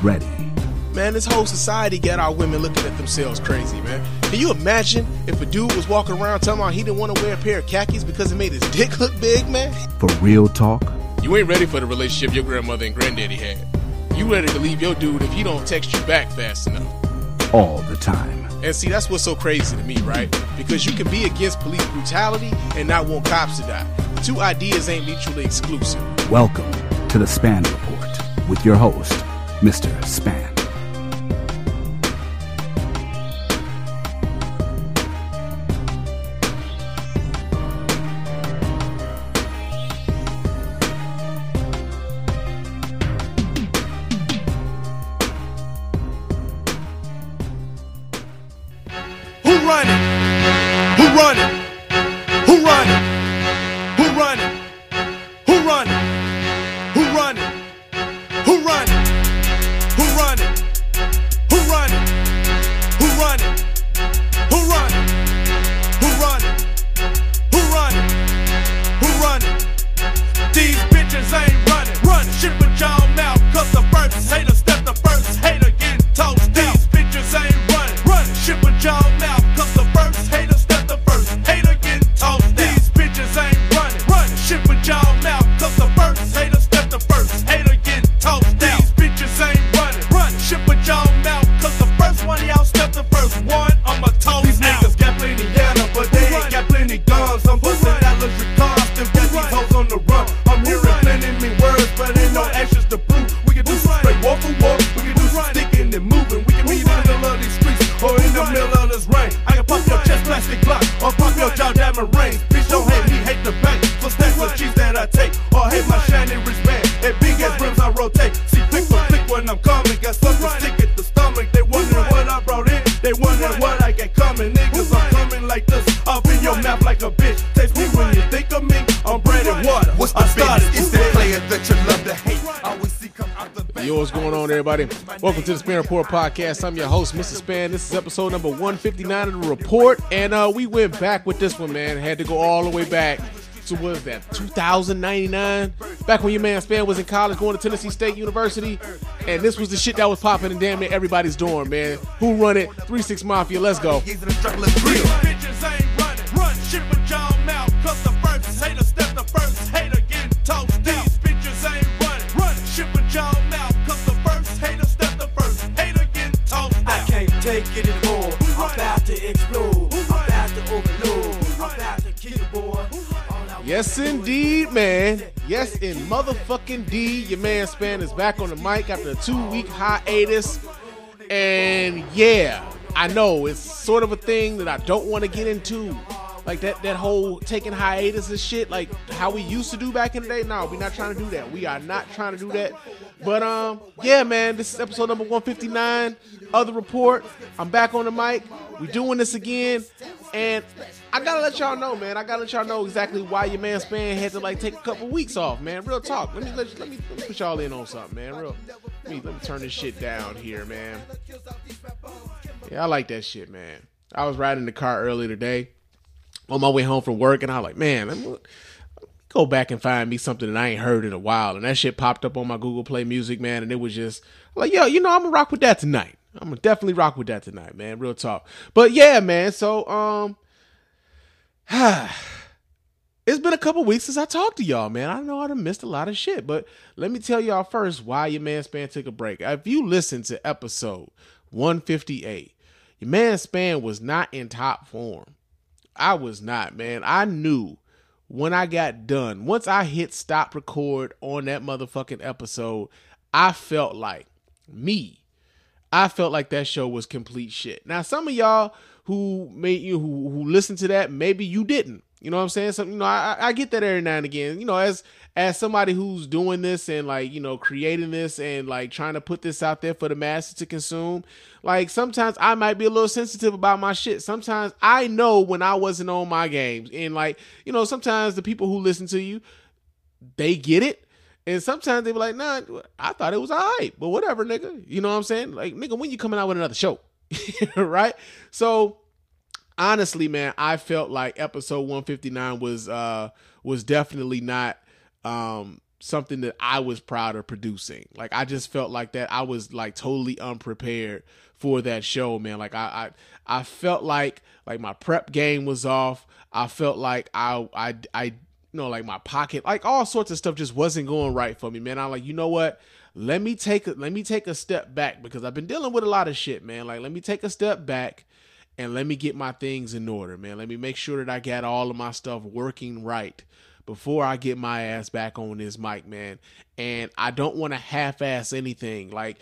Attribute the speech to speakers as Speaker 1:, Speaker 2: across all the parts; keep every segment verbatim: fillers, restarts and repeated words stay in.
Speaker 1: ready.
Speaker 2: Man, this whole society got our women looking at themselves crazy, man. Can you imagine if a dude was walking around telling me he didn't want to wear a pair of khakis because it made his dick look big, man?
Speaker 1: For real talk.
Speaker 2: You ain't ready for the relationship your grandmother and granddaddy had. You ready to leave your dude if he don't text you back fast enough.
Speaker 1: All the time.
Speaker 2: And see, that's what's so crazy to me, right? Because you can be against police brutality and not want cops to die. The two ideas ain't mutually exclusive.
Speaker 1: Welcome to the Span Report with your host, Mister Span.
Speaker 2: Welcome to the Span Report podcast. I'm your host, Mister Span. This is episode number one fifty-nine of the report, and uh, we went back with this one, man. Had to go all the way back to, what is that, two thousand ninety-nine? Back when your man Span was in college going to Tennessee State University, and this was the shit that was popping in damn near everybody's dorm, man. Who run it? three six Mafia, let's go.
Speaker 3: Take it anymore. I'm about to explode. I'm about to overload. I'm about to kill the boy.
Speaker 2: Yes, indeed, man. Yes, in motherfucking D, your man Span is back on the mic after a two-week hiatus. And yeah, I know it's sort of a thing that I don't want to get into. Like that, that whole taking hiatus and shit, like how we used to do back in the day. No, we're not trying to do that. We are not trying to do that. But um, yeah, man, this is episode number one fifty-nine of the report. I'm back on the mic. We doing this again, and I gotta let y'all know, man. I gotta let y'all know exactly why your man Span had to like take a couple weeks off, man. Real talk. Let me let, let me let me put y'all in on something, man. Real. Let me let me turn this shit down here, man. Yeah, I like that shit, man. I was riding in the car earlier today on my way home from work, and I was like, man, let me go back and find me something that I ain't heard in a while. And that shit popped up on my Google Play Music, man, and it was just like, yo, you know, I'm gonna rock with that tonight. I'm gonna definitely rock with that tonight, man. Real talk. But yeah, man, so um it's been a couple weeks since I talked to y'all, man. I know I done missed a lot of shit, but let me tell y'all first why your man Span took a break. If you listen to episode one fifty-eight, your man Span was not in top form. I was not, man. I knew when I got done, once I hit stop record on that motherfucking episode, I felt like me. I felt like that show was complete shit. Now, some of y'all who made you who, who listened to that, maybe you didn't. You know what I'm saying? So, you know, I, I get that every now and again. You know, as as somebody who's doing this and like, you know, creating this and like trying to put this out there for the masses to consume, like sometimes I might be a little sensitive about my shit. Sometimes I know when I wasn't on my games, and like, you know, sometimes the people who listen to you, they get it. And sometimes they be like, nah, I thought it was all right, but whatever, nigga. You know what I'm saying? Like, nigga, when you coming out with another show? Right? So honestly, man, I felt like episode one fifty-nine was uh was definitely not um something that I was proud of producing. Like, I just felt like that I was like totally unprepared for that show, man. Like I, I, I felt like, like my prep game was off. I felt like I, I, I, you know, like my pocket, like all sorts of stuff just wasn't going right for me, man. I'm like, you know what? Let me take, a, let me take a step back because I've been dealing with a lot of shit, man. Like, let me take a step back and let me get my things in order, man. Let me make sure that I got all of my stuff working right before I get my ass back on this mic, man. And I don't want to half-ass anything. Like,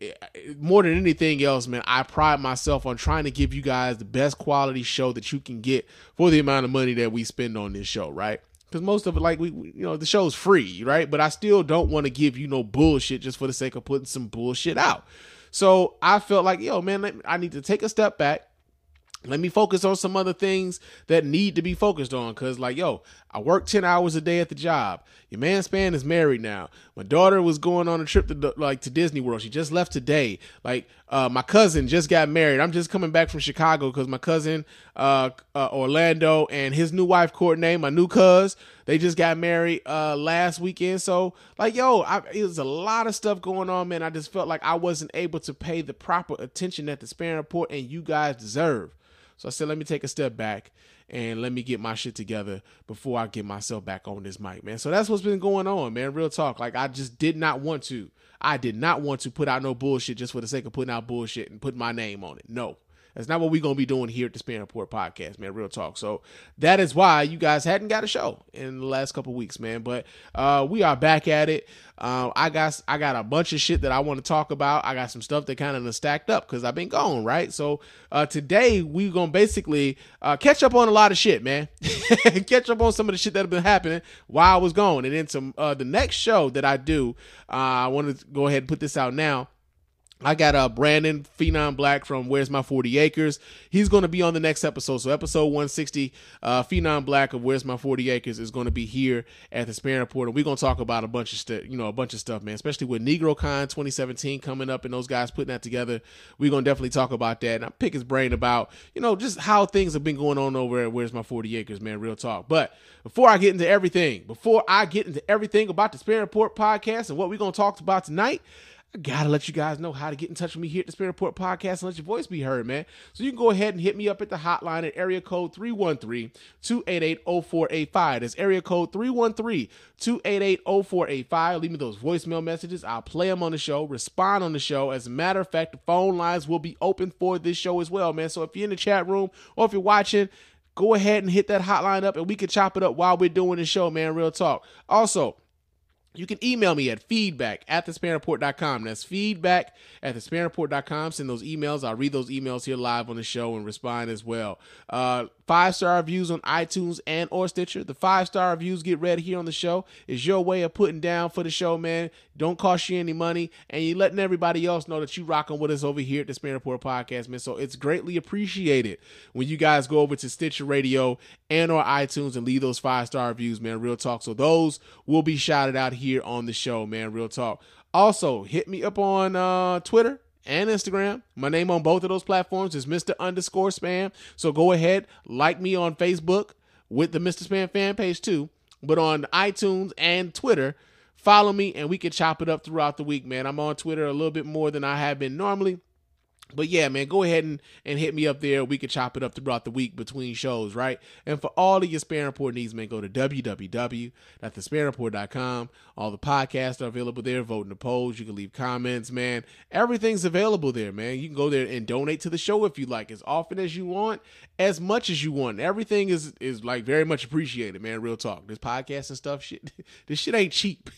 Speaker 2: more than anything else, man, I pride myself on trying to give you guys the best quality show that you can get for the amount of money that we spend on this show, right? Because most of it, like, we, we, you know, the show's free, right? But I still don't want to give you no bullshit just for the sake of putting some bullshit out. So I felt like, yo, man, I need to take a step back. Let me focus on some other things that need to be focused on. Cause like, yo, I work ten hours a day at the job. Your man Span is married now. My daughter was going on a trip to like to Disney World. She just left today. Like, uh, my cousin just got married. I'm just coming back from Chicago cause my cousin, uh, uh Orlando and his new wife, Courtney, my new cuz, they just got married, uh, last weekend. So like, yo, I, it was a lot of stuff going on, man. I just felt like I wasn't able to pay the proper attention that the Span Report and you guys deserve. So I said, let me take a step back and let me get my shit together before I get myself back on this mic, man. So that's what's been going on, man. Real talk. Like, I just did not want to. I did not want to put out no bullshit just for the sake of putting out bullshit and putting my name on it. No. That's not what we're going to be doing here at the Span Report podcast, man. Real talk. So that is why you guys hadn't got a show in the last couple weeks, man. But uh, we are back at it. Uh, I got I got a bunch of shit that I want to talk about. I got some stuff that kind of stacked up because I've been gone, right? So uh, today we're going to basically uh, catch up on a lot of shit, man. Catch up on some of the shit that have been happening while I was gone. And then some uh, the next show that I do, uh, I want to go ahead and put this out now. I got uh, Brandon Phenom Black from Where's My forty Acres. He's going to be on the next episode. So episode one sixty, uh, Phenom Black of Where's My forty Acres is going to be here at the Span Report. And we're going to talk about a bunch of stuff, you know, a bunch of stuff, man, especially with NegroCon twenty seventeen coming up and those guys putting that together. We're going to definitely talk about that. And I pick his brain about, you know, just how things have been going on over at Where's My forty Acres, man, real talk. But before I get into everything, before I get into everything about the Span Report podcast and what we're going to talk about tonight, I gotta let you guys know how to get in touch with me here at the Span Report podcast and let your voice be heard, man. So you can go ahead and hit me up at the hotline at area code three one three, two eight eight, zero four eight five. That's area code three one three, two eight eight, zero four eight five. Leave me those voicemail messages. I'll play them on the show, respond on the show. As a matter of fact, the phone lines will be open for this show as well, man. So if you're in the chat room or if you're watching, go ahead and hit that hotline up and we can chop it up while we're doing the show, man. Real talk. Also, you can email me at feedback at the span report dot com. That's feedback at the span report dot com. Send those emails. I'll read those emails here live on the show and respond as well. Uh, five-star reviews on iTunes and or Stitcher. The five-star reviews get read here on the show. It's your way of putting down for the show, man. Don't cost you any money. And you're letting everybody else know that you rocking with us over here at the Span Report podcast, man. So it's greatly appreciated when you guys go over to Stitcher Radio and or iTunes and leave those five-star reviews, man. Real talk. So those will be shouted out here on the show, man. Real talk. Also, hit me up on uh, Twitter and Instagram. My name on both of those platforms is Mister underscore Spam. So go ahead, like me on Facebook with the Mister Spam fan page too. But on iTunes and Twitter, follow me and we can chop it up throughout the week, man. I'm on Twitter a little bit more than I have been normally. But yeah, man, go ahead and, and hit me up there. We can chop it up throughout the week between shows, right? And for all of your Span Report needs, man, go to w w w dot the span report dot com. All the podcasts are available there. Vote in the polls. You can leave comments, man. Everything's available there, man. You can go there and donate to the show if you like, as often as you want, as much as you want. Everything is is like very much appreciated, man. Real talk. This podcast and stuff, shit, this shit ain't cheap,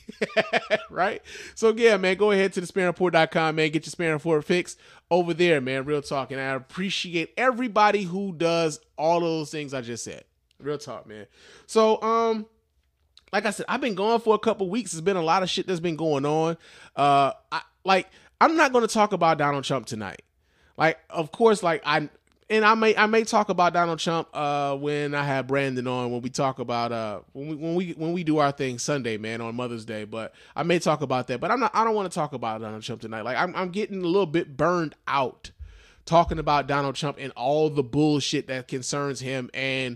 Speaker 2: right? So yeah, man, go ahead to the span report dot com, man. Get your Span Report fix over there, man. Real talk. And I appreciate everybody who does all of those things I just said. Real talk, man. So, um, like I said, I've been gone for a couple weeks. There's been a lot of shit that's been going on. Uh, I, like, I'm not going to talk about Donald Trump tonight. Like, of course, like I, and I may, I may talk about Donald Trump, uh, when I have Brandon on, when we talk about, uh, when we, when we, when we do our thing Sunday, man, on Mother's Day, but I may talk about that, but I'm not, I don't want to talk about Donald Trump tonight. Like, I'm, I'm getting a little bit burned out talking about Donald Trump and all the bullshit that concerns him and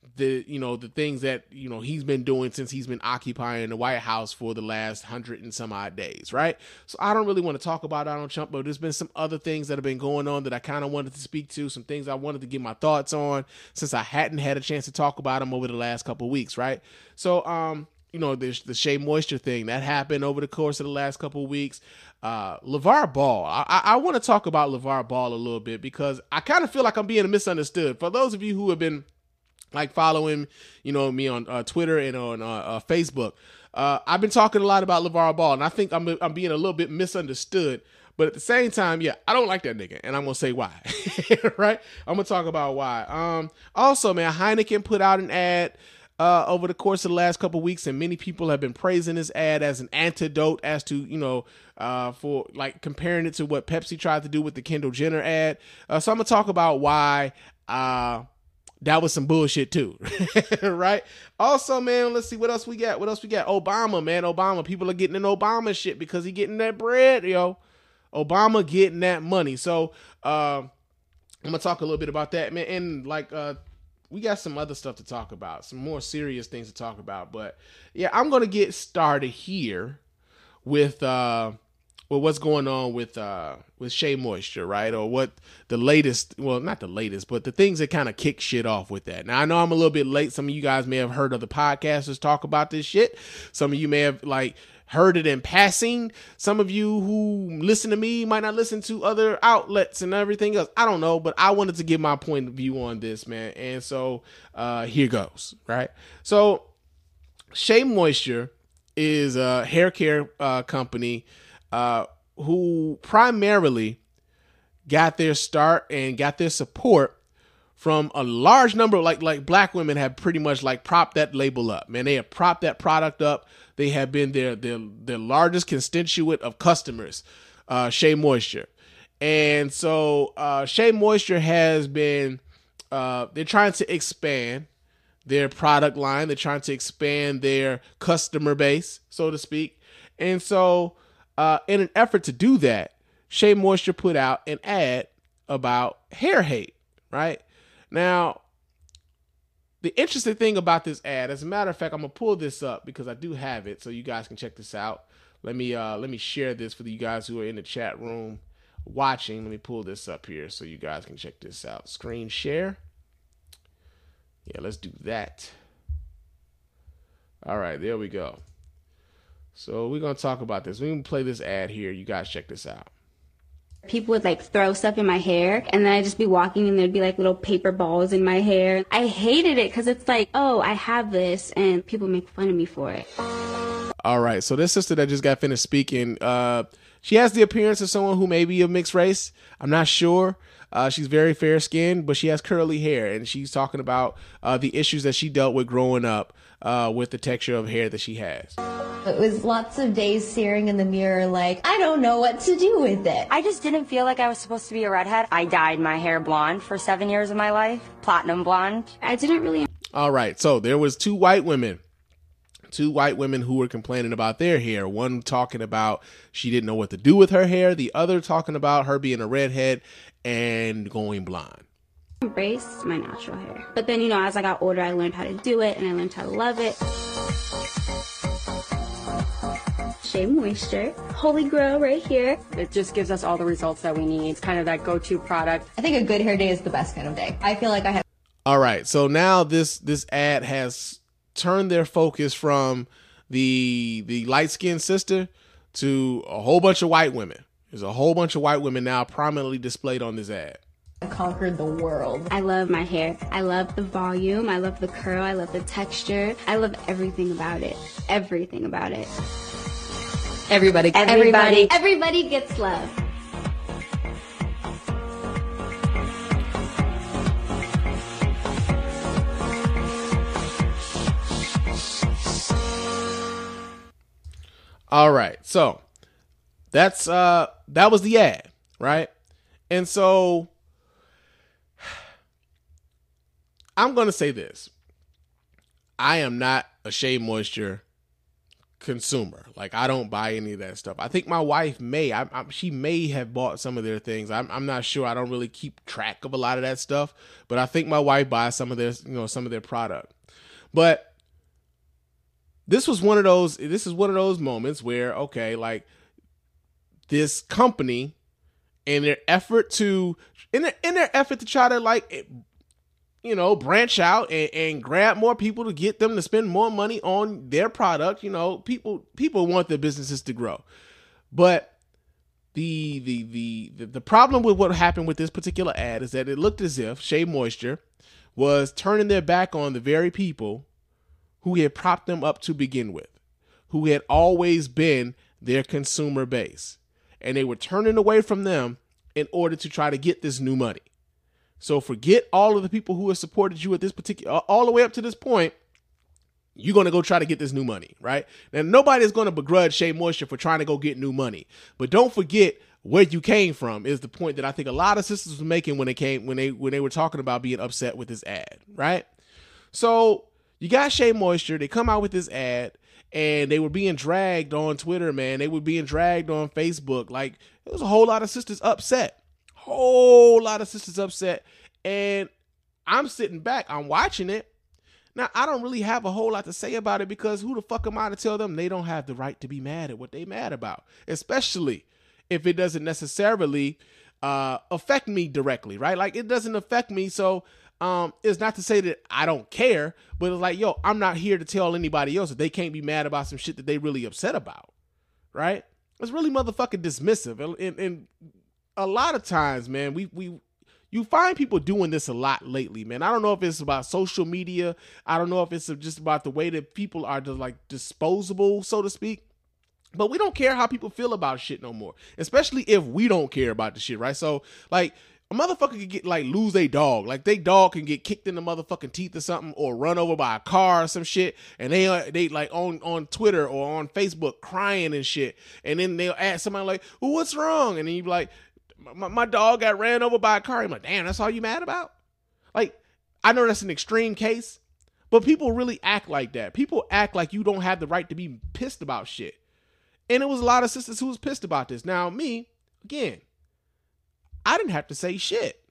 Speaker 2: the, you know, the things that, you know, he's been doing since he's been occupying the White House for the last hundred and some odd days, right? So I don't really want to talk about Donald Trump, but there's been some other things that have been going on that I kind of wanted to speak to, some things I wanted to give my thoughts on since I hadn't had a chance to talk about him over the last couple of weeks, right? So, um, you know, there's the Shea Moisture thing that happened over the course of the last couple of weeks. Uh, LeVar Ball. I, I, I want to talk about LeVar Ball a little bit because I kind of feel like I'm being misunderstood. For those of you who have been like following, you know, me on uh, Twitter and on uh, uh, Facebook, uh, I've been talking a lot about LeVar Ball, and I think I'm I'm being a little bit misunderstood. But at the same time, yeah, I don't like that nigga, and I'm gonna say why. Right? I'm gonna talk about why. Um, also, man, Heineken put out an ad uh, over the course of the last couple of weeks, and many people have been praising this ad as an antidote as to, you know, uh, for like comparing it to what Pepsi tried to do with the Kendall Jenner ad. Uh, so I'm gonna talk about why. Uh, That was some bullshit too, right? Also, man, let's see what else we got. What else we got? Obama, man, Obama. People are getting in Obama shit because he getting that bread, yo. Obama getting that money. So uh, I'm gonna talk a little bit about that, man. And like, uh, we got some other stuff to talk about, some more serious things to talk about. But yeah, I'm gonna get started here with uh, well, what's going on with uh with Shea Moisture, right? Or what the latest, well, not the latest, but the things that kind of kick shit off with that. Now, I know I'm a little bit late. Some of you guys may have heard other podcasters talk about this shit. Some of you may have like heard it in passing. Some of you who listen to me might not listen to other outlets and everything else. I don't know, but I wanted to give my point of view on this, man. And so uh here goes, right? So Shea Moisture is a hair care uh, company Uh, who primarily got their start and got their support from a large number of like like black women have pretty much like propped that label up, man. They have propped that product up. They have been their their their largest constituent of customers, uh, Shea Moisture, and so uh, Shea Moisture has been uh, they're trying to expand their product line. They're trying to expand their customer base, so to speak, and so. Uh, in an effort to do that, Shea Moisture put out an ad about hair hate, right? Now, the interesting thing about this ad, as a matter of fact, I'm going to pull this up because I do have it so you guys can check this out. Let me uh, let me share this for you guys who are in the chat room watching. Let me pull this up here so you guys can check this out. Screen share. Yeah, let's do that. All right, there we go. So we're going to talk about this. We can play this ad here. You guys check this out.
Speaker 4: People would like throw stuff in my hair and then I'd just be walking and there'd be like little paper balls in my hair. I hated it because it's like, oh, I have this and people make fun of me for it.
Speaker 2: All right. So this sister that just got finished speaking, uh, she has the appearance of someone who may be of mixed race. I'm not sure. Uh, she's very fair skinned, but she has curly hair and she's talking about uh, the issues that she dealt with growing up uh, with the texture of hair that she has.
Speaker 5: It was lots of days staring in the mirror like, I don't know what to do with it.
Speaker 6: I just didn't feel like I was supposed to be a redhead. I dyed my hair blonde for seven years of my life, platinum blonde.
Speaker 4: I didn't really...
Speaker 2: All right, so there was two white women, two white women who were complaining about their hair. One talking about she didn't know what to do with her hair. The other talking about her being a redhead and going blonde.
Speaker 4: Embraced my natural hair. But then, you know, as I got older, I learned how to do it and I learned how to love it. Shea Moisture, Holy Grail right here.
Speaker 6: It just gives us all the results that we need. It's kind of that go-to product.
Speaker 5: I think a good hair day is the best kind of day. I feel like I have...
Speaker 2: All right, so now this this ad has turned their focus from the the light-skinned sister to a whole bunch of white women. There's a whole bunch of white women now prominently displayed on this ad.
Speaker 5: Conquered the world.
Speaker 4: I love my hair. I love the volume. I love the curl. I love the texture. I love everything about it. Everything about it.
Speaker 5: Everybody.
Speaker 4: Everybody. Everybody gets love.
Speaker 2: All right. So that's uh that was the ad, right? And so I'm going to say this. I am not a Shea Moisture consumer. Like, I don't buy any of that stuff. I think my wife may, I, I, she may have bought some of their things. I'm, I'm not sure. I don't really keep track of a lot of that stuff, but I think my wife buys some of their, you know, some of their product. But this was one of those, this is one of those moments where, okay, like this company in their effort to, in their, in their effort to try to like, you know, branch out and, and grab more people to get them to spend more money on their product. You know, people people want their businesses to grow. But the the the the, the problem with what happened with this particular ad is that it looked as if Shea Moisture was turning their back on the very people who had propped them up to begin with, who had always been their consumer base. And they were turning away from them in order to try to get this new money. So forget all of the people who have supported you at this particular, all the way up to this point. You're going to go try to get this new money, right? Now, nobody is going to begrudge Shea Moisture for trying to go get new money. But don't forget where you came from is the point that I think a lot of sisters were making when they came, when they, when they were talking about being upset with this ad, right? So you got Shea Moisture. They come out with this ad and they were being dragged on Twitter, man. They were being dragged on Facebook. Like, there was a whole lot of sisters upset. Whole lot of sisters upset, and I'm sitting back, I'm watching it. Now, I don't really have a whole lot to say about it because who the fuck am I to tell them they don't have the right to be mad at what they mad about, especially if it doesn't necessarily uh, affect me directly, right? Like, it doesn't affect me, so um, it's not to say that I don't care, but it's like, yo, I'm not here to tell anybody else that they can't be mad about some shit that they really upset about, right? It's really motherfucking dismissive, and, and, and a lot of times, man, we we you find people doing this a lot lately, man. I don't know if it's about social media. I don't know if it's just about the way that people are just like disposable, so to speak. But we don't care how people feel about shit no more, especially if we don't care about the shit, right? So, like, a motherfucker could get like lose a dog, like they dog can get kicked in the motherfucking teeth or something, or run over by a car or some shit, and they uh, they like on on Twitter or on Facebook crying and shit, and then they'll ask somebody like, well, "What's wrong?" And then you be like, My, my dog got ran over by a car. I'm like, damn, that's all you mad about? Like, I know that's an extreme case, but people really act like that. People act like you don't have the right to be pissed about shit. And it was a lot of sisters who was pissed about this. Now, me, again, I didn't have to say shit.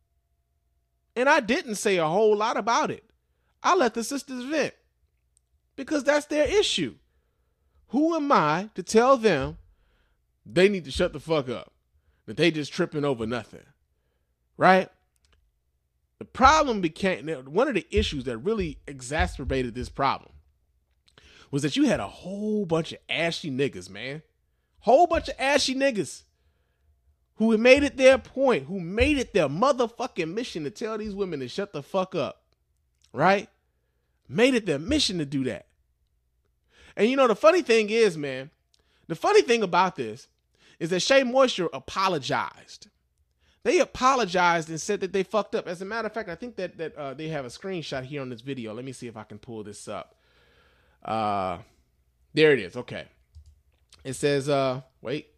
Speaker 2: And I didn't say a whole lot about it. I let the sisters vent because that's their issue. Who am I to tell them they need to shut the fuck up? That they just tripping over nothing, right? The problem became, one of the issues that really exacerbated this problem was that you had a whole bunch of ashy niggas, man. Whole bunch of ashy niggas who had made it their point, who made it their motherfucking mission to tell these women to shut the fuck up, right? Made it their mission to do that. And you know, the funny thing is, man, the funny thing about this is that Shea Moisture apologized. They apologized and said that they fucked up. As a matter of fact, I think that that uh, they have a screenshot here on this video. Let me see if I can pull this up. Uh, there it is. Okay. It says, uh, wait.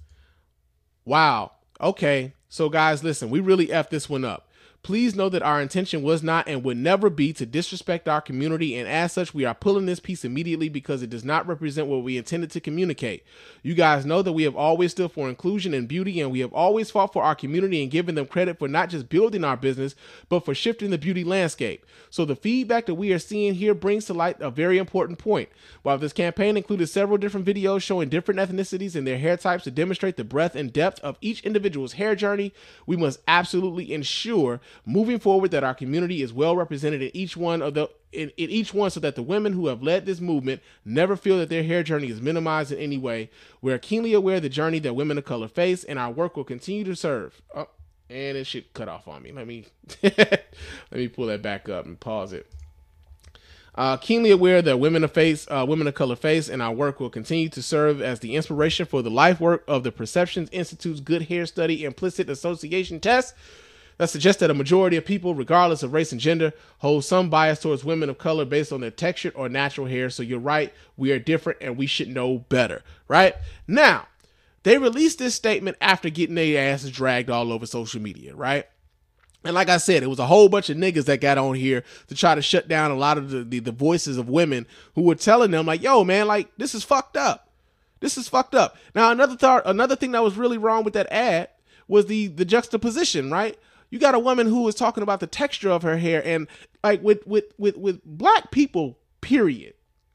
Speaker 2: Wow. Okay. So guys, listen, we really effed this one up. Please know that our intention was not and would never be to disrespect our community, and as such, we are pulling this piece immediately because it does not represent what we intended to communicate. You guys know that we have always stood for inclusion and beauty, and we have always fought for our community and given them credit for not just building our business, but for shifting the beauty landscape. So the feedback that we are seeing here brings to light a very important point. While this campaign included several different videos showing different ethnicities and their hair types to demonstrate the breadth and depth of each individual's hair journey, we must absolutely ensure moving forward that our community is well represented in each one of the in, in each one so that the women who have led this movement never feel that their hair journey is minimized in any way. We are keenly aware of the journey that women of color face, and our work will continue to serve. Oh, and it should cut off on me. Let me let me pull that back up and pause it. Uh, keenly aware that women of face, uh, women of color face, and our work will continue to serve as the inspiration for the life work of the Perceptions Institute's Good Hair Study Implicit Association Test that suggests that a majority of people, regardless of race and gender, hold some bias towards women of color based on their textured or natural hair. So you're right, we are different and we should know better, right? Now, they released this statement after getting their asses dragged all over social media, right? And like I said, it was a whole bunch of niggas that got on here to try to shut down a lot of the, the, the voices of women who were telling them like, yo, man, like this is fucked up. This is fucked up. Now, another thought, another thing that was really wrong with that ad was the, the juxtaposition, right? You got a woman who was talking about the texture of her hair, and like with, with, with, with black people, period,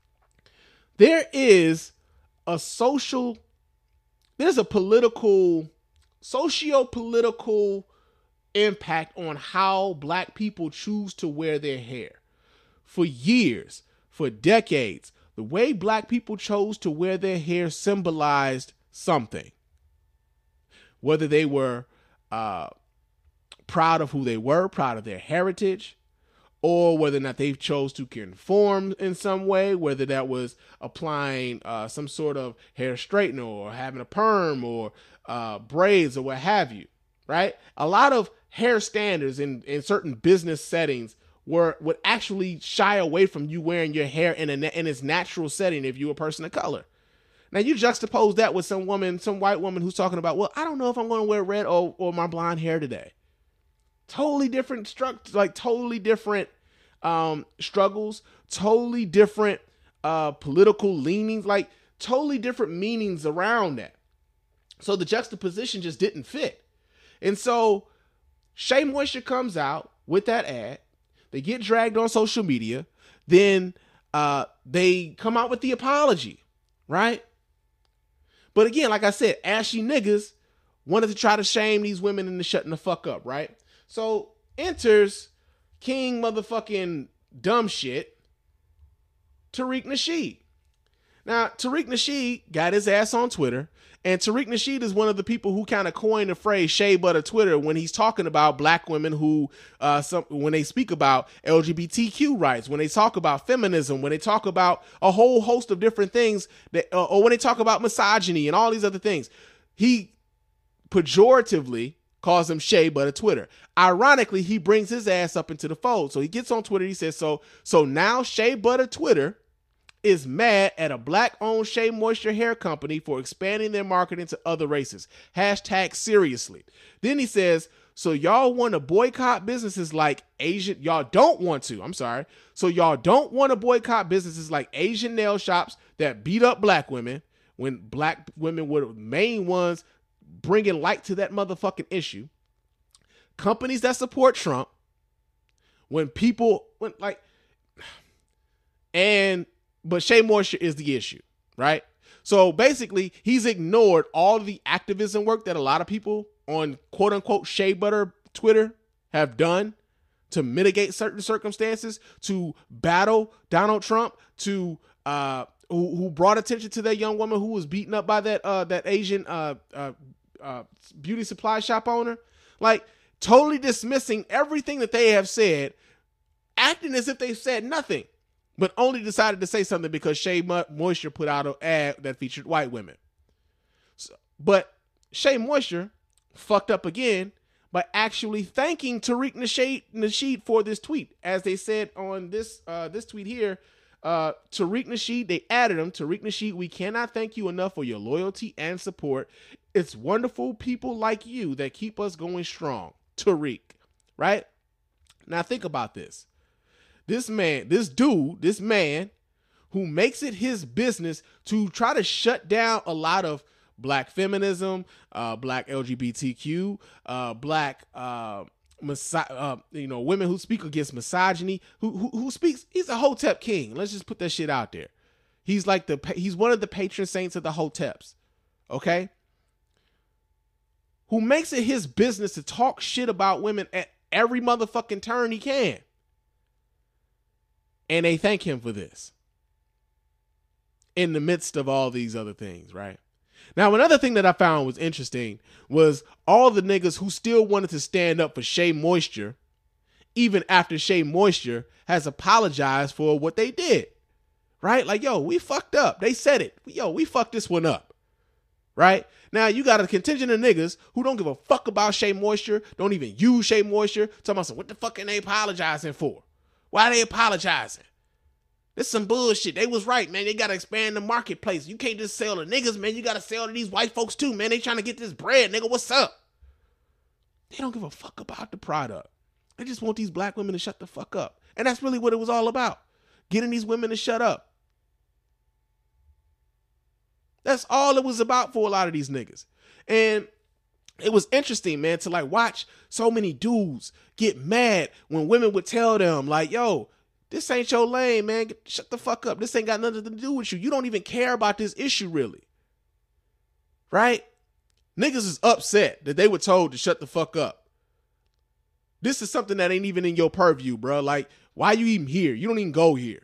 Speaker 2: there is a social, there's a political, socio-political impact on how black people choose to wear their hair. For years, for decades, the way black people chose to wear their hair symbolized something. Whether they were uh, proud of who they were, proud of their heritage, or whether or not they chose to conform in some way, whether that was applying uh, some sort of hair straightener or having a perm or uh, braids or what have you, right? A lot of hair standards in, in certain business settings were would actually shy away from you wearing your hair in, a, in its natural setting if you're a person of color. Now, you juxtapose that with some woman, some white woman who's talking about, well, I don't know if I'm going to wear red or, or my blonde hair today. Totally different struct, like totally different um, struggles, totally different uh, political leanings, like totally different meanings around that. So the juxtaposition just didn't fit. And so Shea Moisture comes out with that ad. They get dragged on social media. Then uh, they come out with the apology, right? But again, like I said, ashy niggas wanted to try to shame these women into shutting the fuck up, right? So enters King motherfucking dumb shit, Tariq Nasheed. Now, Tariq Nasheed got his ass on Twitter, and Tariq Nasheed is one of the people who kind of coined the phrase "shea butter Twitter" when he's talking about black women who, uh, some when they speak about L G B T Q rights, when they talk about feminism, when they talk about a whole host of different things, that, uh, or when they talk about misogyny and all these other things. He pejoratively calls him shea butter Twitter. Ironically, he brings his ass up into the fold. So he gets on Twitter. He says, so, so now shea butter Twitter is mad at a black-owned Shea Moisture hair company for expanding their marketing to other races. Hashtag seriously. Then he says, so y'all want to boycott businesses like Asian, y'all don't want to, I'm sorry. So y'all don't want to boycott businesses like Asian nail shops that beat up black women when black women were the main ones bringing light to that motherfucking issue. Companies that support Trump, when people, when like, and, but Shea Moisture is the issue, right? So basically, he's ignored all of the activism work that a lot of people on quote unquote shea butter Twitter have done to mitigate certain circumstances, to battle Donald Trump, to uh, who, who brought attention to that young woman who was beaten up by that uh, that Asian uh, uh, uh, beauty supply shop owner. Like, totally dismissing everything that they have said, acting as if they said nothing, but only decided to say something because Shea Moisture put out an ad that featured white women. So, but Shea Moisture fucked up again by actually thanking Tariq Nasheed, Nasheed for this tweet. As they said on this uh, this tweet here, uh, Tariq Nasheed, they added him, Tariq Nasheed, we cannot thank you enough for your loyalty and support. It's wonderful people like you that keep us going strong. Tariq, right? Now think about this. This man, this dude, this man who makes it his business to try to shut down a lot of black feminism, uh, black L G B T Q, uh, black, uh, miso- uh, you know, women who speak against misogyny, who, who who speaks. He's a Hotep king. Let's just put that shit out there. He's like the he's one of the patron saints of the Hoteps. Okay, who makes it his business to talk shit about women at every motherfucking turn he can. And they thank him for this in the midst of all these other things, right? Now, another thing that I found was interesting was all the niggas who still wanted to stand up for Shea Moisture, even after Shea Moisture has apologized for what they did, right? Like, yo, we fucked up. They said it. Yo, we fucked this one up, right? Now, you got a contingent of niggas who don't give a fuck about Shea Moisture, don't even use Shea Moisture, talking about some, what the fuck are they apologizing for? Why are they apologizing? This some bullshit. They was right, man. They got to expand the marketplace. You can't just sell to niggas, man. You got to sell to these white folks too, man. They trying to get this bread, nigga. What's up? They don't give a fuck about the product. They just want these black women to shut the fuck up. And that's really what it was all about. Getting these women to shut up. That's all it was about for a lot of these niggas. And it was interesting, man, to like watch so many dudes get mad when women would tell them like, yo, this ain't your lane, man. Shut the fuck up. This ain't got nothing to do with you. You don't even care about this issue, really. Right? Niggas is upset that they were told to shut the fuck up. This is something that ain't even in your purview, bro. Like, why you even here? You don't even go here.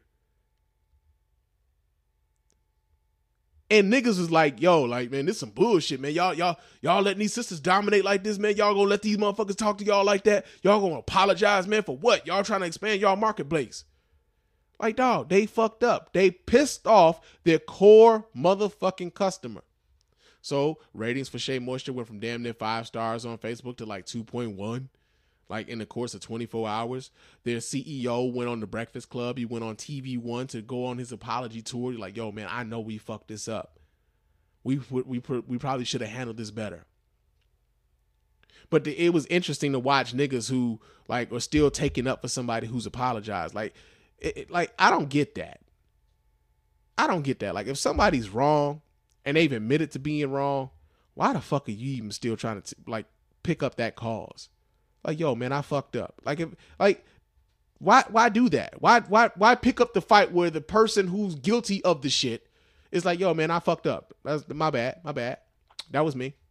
Speaker 2: And niggas was like, yo, like, man, this some bullshit, man. Y'all, y'all, y'all letting these sisters dominate like this, man. Y'all gonna let these motherfuckers talk to y'all like that? Y'all gonna apologize, man, for what? Y'all trying to expand y'all marketplace. Like, dog, they fucked up. They pissed off their core motherfucking customer. So ratings for Shea Moisture went from damn near five stars on Facebook to like two point one. Like in the course of twenty-four hours. Their C E O went on the Breakfast Club. He went on T V One to go on his apology tour. He's like, yo, man, I know we fucked this up. We we we, we probably should have handled this better. But the, it was interesting to watch niggas who like are still taking up for somebody who's apologized. Like, it, it, like I don't get that. I don't get that. Like, if somebody's wrong and they've admitted to being wrong, why the fuck are you even still trying to like pick up that cause? Like, yo, man, I fucked up. Like, if, like, why, why do that? Why, why, why pick up the fight where the person who's guilty of the shit is like, yo, man, I fucked up. That's my bad, my bad. That was me.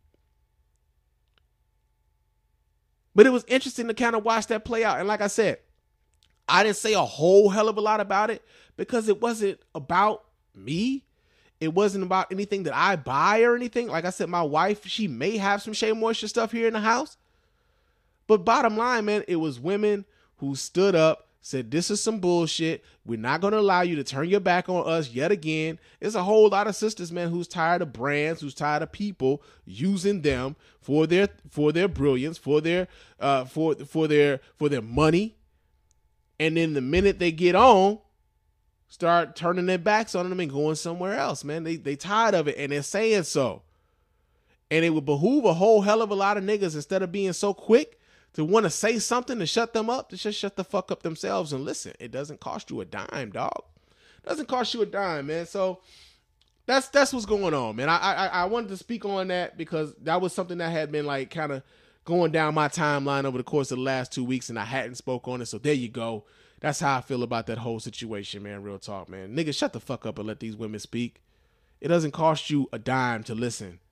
Speaker 2: But it was interesting to kind of watch that play out. And like I said, I didn't say a whole hell of a lot about it because it wasn't about me. It wasn't about anything that I buy or anything. Like I said, my wife, she may have some Shea Moisture stuff here in the house. But bottom line, man, it was women who stood up, said, this is some bullshit. We're not going to allow you to turn your back on us yet again. There's a whole lot of sisters, man, who's tired of brands, who's tired of people using them for their for their brilliance, for their uh for for their for their money. And then the minute they get on, start turning their backs on them and going somewhere else, man. They they tired of it and they're saying so. And it would behoove a whole hell of a lot of niggas, instead of being so quick to want to say something to shut them up, to just shut the fuck up themselves and listen. It doesn't cost you a dime, dog. It doesn't cost you a dime, man. So that's that's what's going on, man. I I I wanted to speak on that because that was something that had been like kind of going down my timeline over the course of the last two weeks, and I hadn't spoke on it. So there you go. That's how I feel about that whole situation, man. Real talk, man. Nigga, shut the fuck up and let these women speak. It doesn't cost you a dime to listen.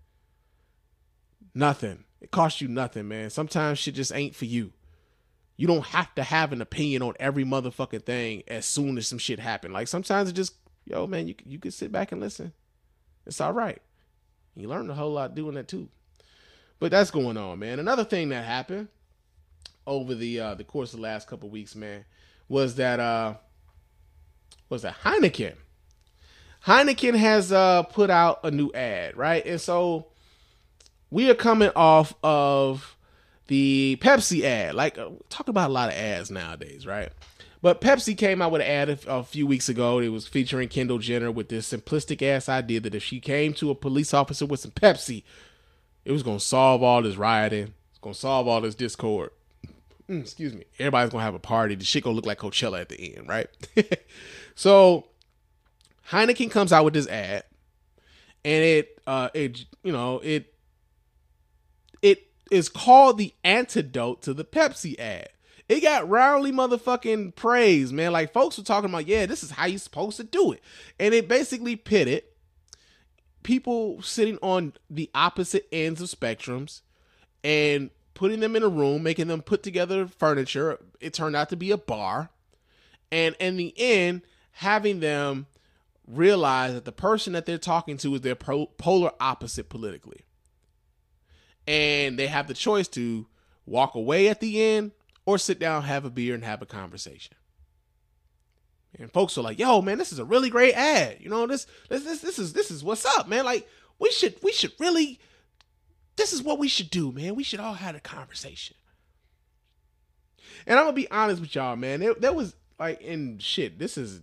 Speaker 2: Nothing. It costs you nothing, man. Sometimes shit just ain't for you. You don't have to have an opinion on every motherfucking thing as soon as some shit happen. Like, sometimes it just, yo, man, you you can sit back and listen. It's all right. You learn a whole lot doing that too. But that's going on, man. Another thing that happened over the uh, the course of the last couple of weeks, man, was that uh, was that Heineken. Heineken has uh, put out a new ad, right? And so we are coming off of the Pepsi ad. Like, uh, talk about a lot of ads nowadays, right? But Pepsi came out with an ad a, a few weeks ago. It was featuring Kendall Jenner with this simplistic ass idea that if she came to a police officer with some Pepsi, it was going to solve all this rioting. It's going to solve all this discord. Mm, excuse me. Everybody's going to have a party. The shit going to look like Coachella at the end, right? So Heineken comes out with this ad, and it, uh, it, you know, it, it is called the antidote to the Pepsi ad. It got roundly motherfucking praise, man. Like, folks were talking about, yeah, this is how you're supposed to do it. And it basically pitted people sitting on the opposite ends of spectrums and putting them in a room, making them put together furniture. It turned out to be a bar. And in the end, having them realize that the person that they're talking to is their pro- polar opposite politically. And they have the choice to walk away at the end or sit down, have a beer, and have a conversation. And folks are like, yo, man, this is a really great ad. You know, this this this, this is this is what's up, man. Like, we should we should really, this is what we should do, man. We should all have a conversation. And I'm gonna be honest with y'all, man. There, there was like, in shit, this is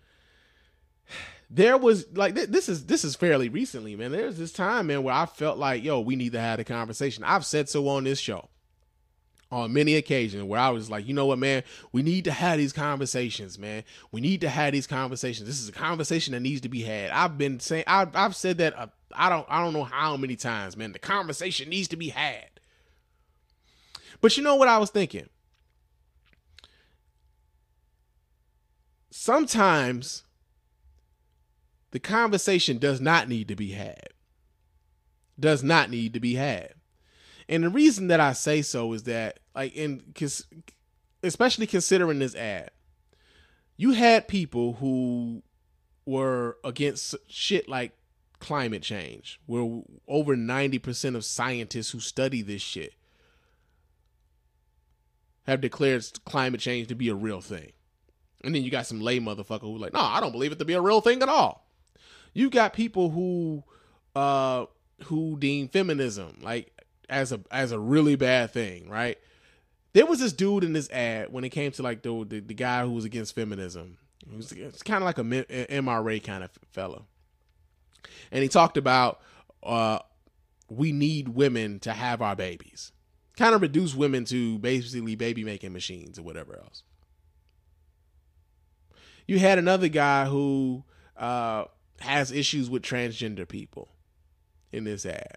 Speaker 2: there was like this is this is fairly recently, man. There's this time, man, where I felt like, yo, we need to have a conversation. I've said so on this show. on many occasions where I was like, you know what, man, we need to have these conversations, man. We need to have these conversations. This is a conversation that needs to be had. I've been saying, I've, I've said that. Uh, I don't, I don't know how many times, man. The conversation needs to be had. But you know what I was thinking? Sometimes the conversation does not need to be had. Does not need to be had. And the reason that I say so is that, like, in especially considering this ad, you had people who were against shit like climate change, where over ninety percent of scientists who study this shit have declared climate change to be a real thing. And then you got some lay motherfucker who like, no, I don't believe it to be a real thing at all. You got people who, uh, who deem feminism like as a as a really bad thing, right? There was this dude in this ad when it came to like the the, the guy who was against feminism. It was it's kind of like a M R A kind of fella, and he talked about uh, we need women to have our babies, kind of reduce women to basically baby making machines or whatever else. You had another guy who uh, has issues with transgender people in this ad.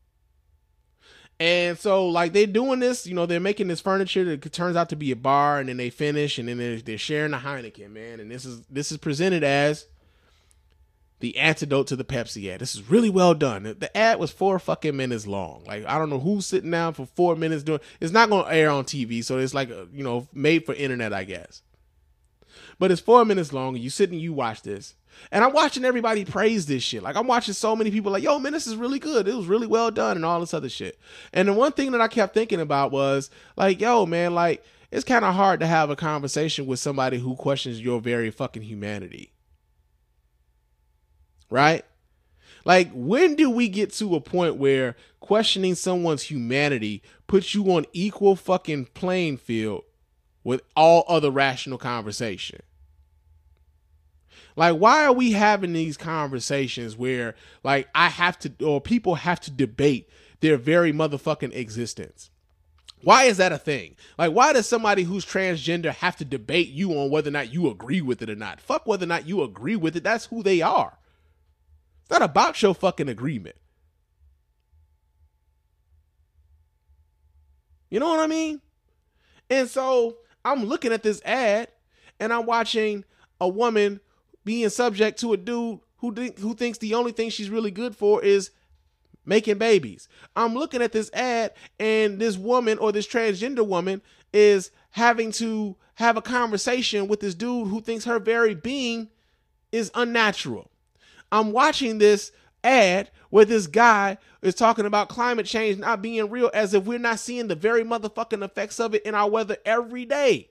Speaker 2: And so, like, they're doing this, you know, they're making this furniture that turns out to be a bar, and then they finish, and then they're, they're sharing the Heineken, man. And this is this is presented as the antidote to the Pepsi ad. This is really well done. The ad was four fucking minutes long. Like, I don't know who's sitting down for four minutes doing. It's not going to air on T V, so it's like, a, you know, made for internet, I guess. But it's four minutes long, and you sit and you watch this. And I'm watching everybody praise this shit. Like, I'm watching so many people like, yo, man, this is really good. It was really well done and all this other shit. And the one thing that I kept thinking about was, like, yo, man, like, it's kind of hard to have a conversation with somebody who questions your very fucking humanity. Right? Like, when do we get to a point where questioning someone's humanity puts you on equal fucking playing field with all other rational conversation? Like, why are we having these conversations where, like, I have to, or people have to debate their very motherfucking existence? Why is that a thing? Like, why does somebody who's transgender have to debate you on whether or not you agree with it or not? Fuck whether or not you agree with it. That's who they are. It's not about your fucking agreement. You know what I mean? And so I'm looking at this ad and I'm watching a woman being subject to a dude who th- who thinks the only thing she's really good for is making babies. I'm looking at this ad and this woman or this transgender woman is having to have a conversation with this dude who thinks her very being is unnatural. I'm watching this ad where this guy is talking about climate change not being real, as if we're not seeing the very motherfucking effects of it in our weather every day.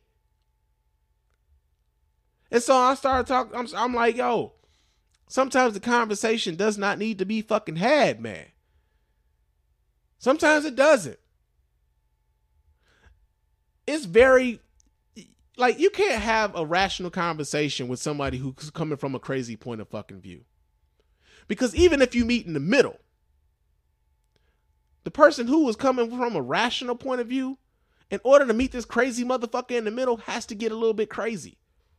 Speaker 2: And so I started talking, I'm, I'm like, yo, sometimes the conversation does not need to be fucking had, man. Sometimes it doesn't. It's very, like, you can't have a rational conversation with somebody who's coming from a crazy point of fucking view. Because even if you meet in the middle, the person who is coming from a rational point of view, in order to meet this crazy motherfucker in the middle, has to get a little bit crazy.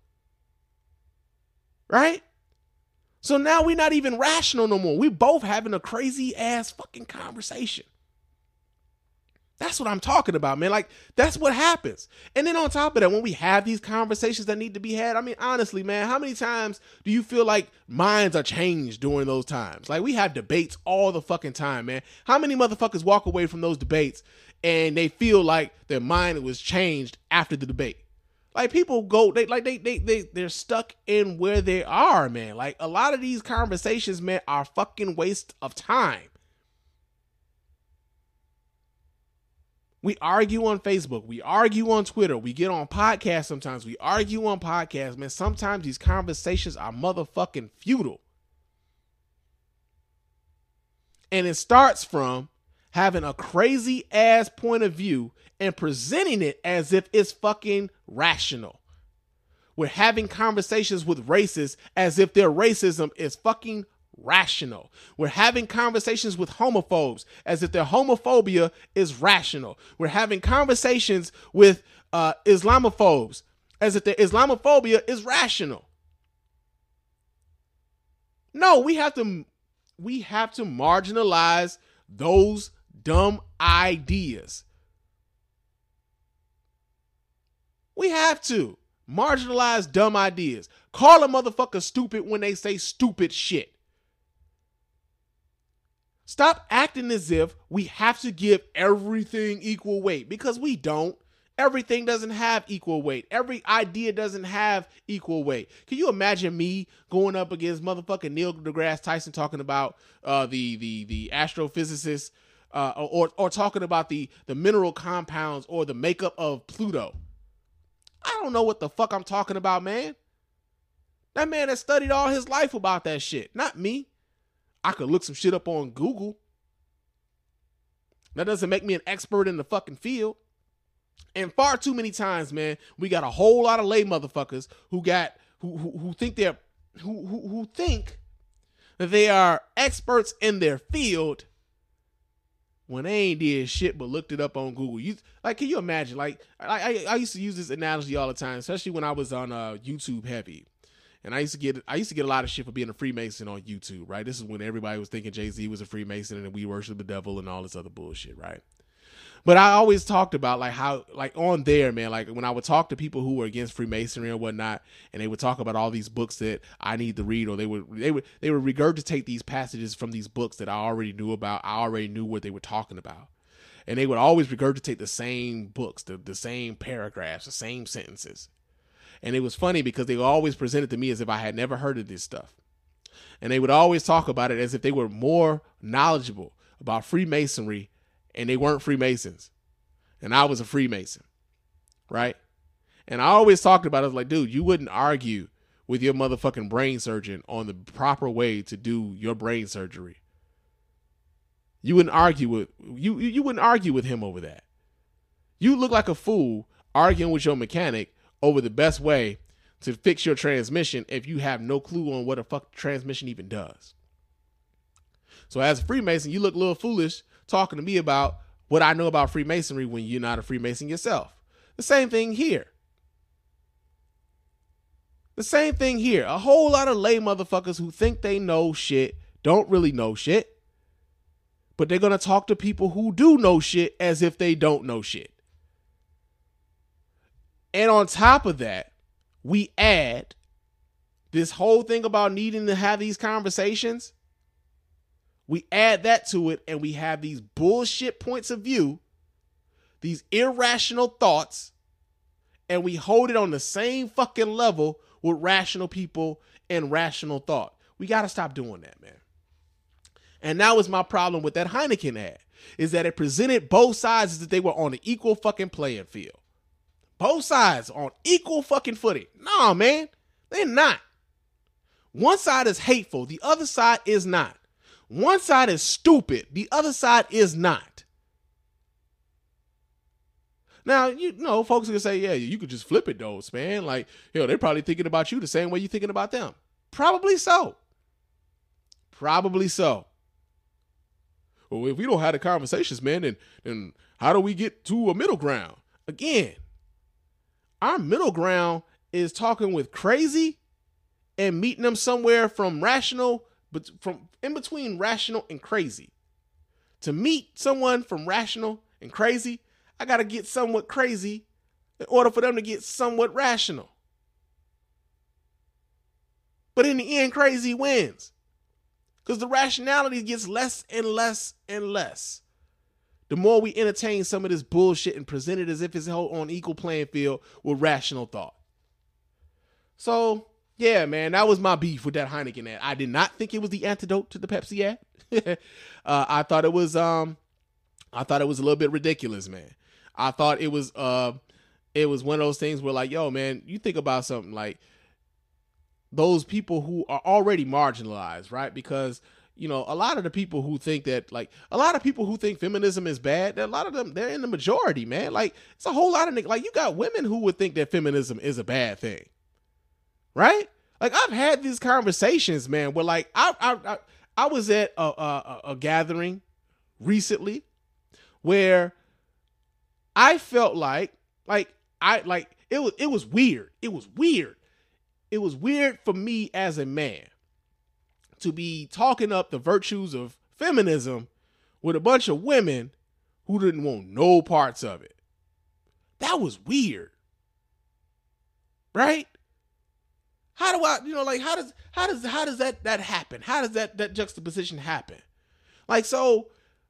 Speaker 2: Right? So now we're not even rational no more. We're both having a crazy ass fucking conversation. That's what I'm talking about, man. Like, that's what happens. And then on top of that, when we have these conversations that need to be had, I mean, honestly, man, how many times do you feel like minds are changed during those times? Like, we have debates all the fucking time, man. How many motherfuckers walk away from those debates and they feel like their mind was changed after the debate? Like, people go, they like they they they they're stuck in where they are, man. Like, a lot of these conversations, man, are fucking waste of time. We argue on Facebook. We argue on Twitter. We get on podcasts sometimes. We argue on podcasts, man. Sometimes these conversations are motherfucking futile. And it starts from having a crazy ass point of view and presenting it as if it's fucking rational. We're having conversations with racists as if their racism is fucking rational. We're having conversations with homophobes as if their homophobia is rational. We're having conversations with uh, Islamophobes as if their Islamophobia is rational. No, we have to we have to marginalize those dumb ideas. We have to marginalize dumb ideas. Call a motherfucker stupid when they say stupid shit. Stop acting as if we have to give everything equal weight, because we don't. Everything doesn't have equal weight. Every idea doesn't have equal weight. Can you imagine me going up against motherfucking Neil deGrasse Tyson talking about uh, the the the astrophysicist, uh, or or talking about the the mineral compounds or the makeup of Pluto? I don't know what the fuck I'm talking about, man. That man has studied all his life about that shit, not me. I could look some shit up on Google. That doesn't make me an expert in the fucking field. And far too many times, man, we got a whole lot of lay motherfuckers who got who who, who think they're who, who who think that they are experts in their field when they ain't did shit but looked it up on Google. You like, can you imagine? Like, I, I I used to use this analogy all the time, especially when I was on uh, YouTube heavy, and I used to get I used to get a lot of shit for being a Freemason on YouTube. Right, this is when everybody was thinking Jay-Z was a Freemason and we worship the devil and all this other bullshit. Right. But I always talked about like how, like on there, man, like when I would talk to people who were against Freemasonry or whatnot, and they would talk about all these books that I need to read, or they would, they would, they would regurgitate these passages from these books that I already knew about. I already knew what they were talking about. And they would always regurgitate the same books, the, the same paragraphs, the same sentences. And it was funny because they always presented to me as if I had never heard of this stuff. And they would always talk about it as if they were more knowledgeable about Freemasonry, and they weren't Freemasons, and I was a Freemason, right? And I always talked about it, I was like, dude, you wouldn't argue with your motherfucking brain surgeon on the proper way to do your brain surgery. You wouldn't argue with you. You wouldn't argue with him over that. You look like a fool arguing with your mechanic over the best way to fix your transmission if you have no clue on what a fuck transmission even does. So as a Freemason, you look a little foolish talking to me about what I know about Freemasonry when you're not a Freemason yourself. The same thing here. The same thing here. A whole lot of lay motherfuckers who think they know shit don't really know shit, but they're going to talk to people who do know shit as if they don't know shit. And on top of that, we add this whole thing about needing to have these conversations. We add that to it, and we have these bullshit points of view, these irrational thoughts, and we hold it on the same fucking level with rational people and rational thought. We got to stop doing that, man. And that was my problem with that Heineken ad, is that it presented both sides as if they were on an equal fucking playing field. Both sides on equal fucking footing. No, man, they're not. One side is hateful. The other side is not. One side is stupid. The other side is not. Now, you know, folks are going to say, yeah, you could just flip it though, man. Like, you know, they're probably thinking about you the same way you're thinking about them. Probably so. Probably so. Well, if we don't have the conversations, man, then, then how do we get to a middle ground? Again, our middle ground is talking with crazy and meeting them somewhere from rational, but from in between rational and crazy. To meet someone from rational and crazy, I got to get somewhat crazy in order for them to get somewhat rational. But in the end, crazy wins. Because the rationality gets less and less and less. The more we entertain some of this bullshit and present it as if it's on equal playing field with rational thought. So, yeah, man, that was my beef with that Heineken ad. I did not think it was the antidote to the Pepsi ad. uh, I thought it was, um, I thought it was a little bit ridiculous, man. I thought it was, uh, it was one of those things where, like, yo, man, you think about something like those people who are already marginalized, right? Because, you know, a lot of the people who think that, like, a lot of people who think feminism is bad, a lot of them, they're in the majority, man. Like, it's a whole lot of, like, you got women who would think that feminism is a bad thing. Right? Like, I've had these conversations, man, where like I I I, I was at a, a a gathering recently where I felt like like I like it was it was weird. It was weird. It was weird for me as a man to be talking up the virtues of feminism with a bunch of women who didn't want no parts of it. That was weird. Right? How do I, you know, like how does how does how does that that happen? How does that that juxtaposition happen? Like, so,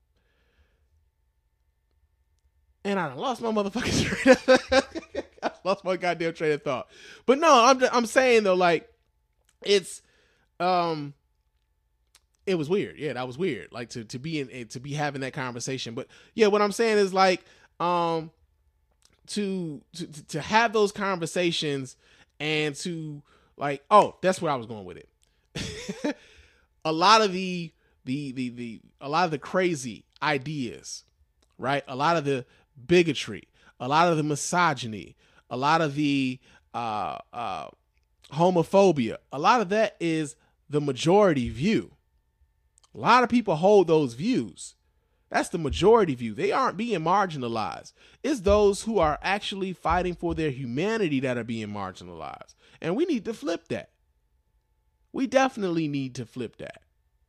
Speaker 2: and I lost my motherfucking train of I lost my goddamn train of thought. But no, I'm I'm saying though, like, it's um it was weird. Yeah, that was weird. Like to to be in to be having that conversation. But yeah, what I'm saying is like um to to to have those conversations and to like, oh, that's where I was going with it. A lot of the, the, the, the, a lot of the crazy ideas, right? A lot of the bigotry, a lot of the misogyny, a lot of the, uh, uh, homophobia, a lot of that is the majority view. A lot of people hold those views. That's the majority view. They aren't being marginalized. It's those who are actually fighting for their humanity that are being marginalized. And we need to flip that. We definitely need to flip that.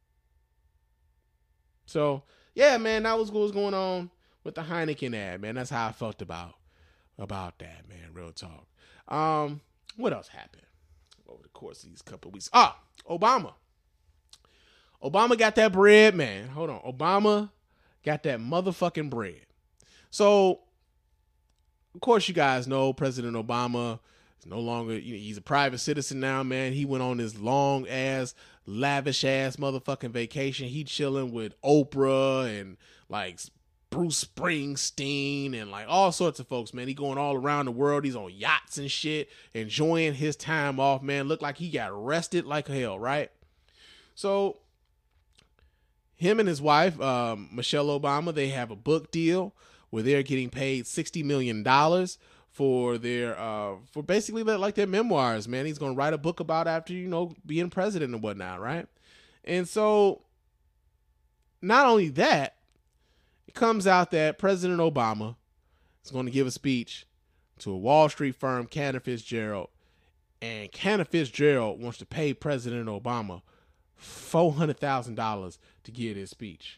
Speaker 2: So, yeah, man, that was what was going on with the Heineken ad, man. That's how I felt about, about that, man. Real talk. Um, what else happened over the course of these couple of weeks? Ah, Obama. Obama got that bread, man. Hold on. Obama got that motherfucking bread. So, of course, you guys know President Obama is no longer, you know, he's a private citizen now, man. He went on this long ass, lavish ass motherfucking vacation. He chilling with Oprah and like Bruce Springsteen and like all sorts of folks, man. He going all around the world. He's on yachts and shit, enjoying his time off, man. Looked like he got arrested like hell, right? So, him and his wife, um, Michelle Obama, they have a book deal where they're getting paid sixty million dollars for their, uh, for basically like their memoirs, man. He's going to write a book about after, you know, being president and whatnot, right? And so, not only that, it comes out that President Obama is going to give a speech to a Wall Street firm, Cantor Fitzgerald, and Cantor Fitzgerald wants to pay President Obama four hundred thousand dollars to give his speech.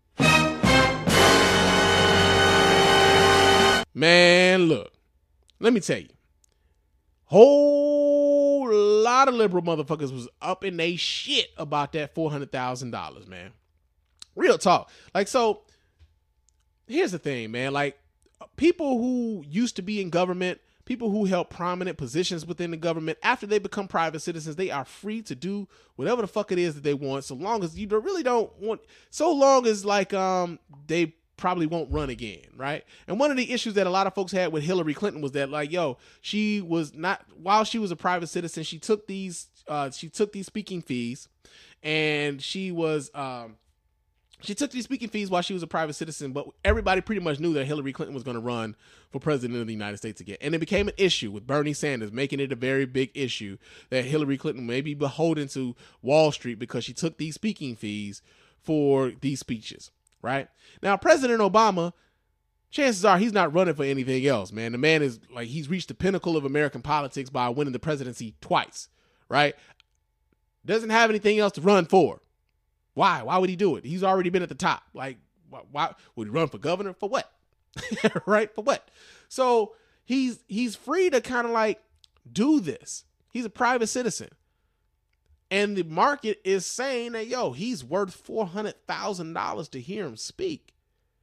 Speaker 2: Man, look, let me tell you, whole lot of liberal motherfuckers was up in they shit about that four hundred thousand dollars, man. Real talk. Like, so here's the thing, man. Like, people who used to be in government, people who held prominent positions within the government, after they become private citizens, they are free to do whatever the fuck it is that they want, so long as you really don't want, so long as like um they probably won't run again, right? And one of the issues that a lot of folks had with Hillary Clinton was that, like, yo, she was not, while she was a private citizen, she took these uh she took these speaking fees, and she was um She took these speaking fees while she was a private citizen, but everybody pretty much knew that Hillary Clinton was going to run for president of the United States again. And it became an issue with Bernie Sanders, making it a very big issue that Hillary Clinton may be beholden to Wall Street because she took these speaking fees for these speeches, right? Now, President Obama, chances are he's not running for anything else, man. The man is like, he's reached the pinnacle of American politics by winning the presidency twice, right? Doesn't have anything else to run for. Why? Why would he do it? He's already been at the top. Like, why, why would he run for governor? For what? Right? For what? So he's he's free to kind of like do this. He's a private citizen. And the market is saying that, yo, he's worth four hundred thousand dollars to hear him speak.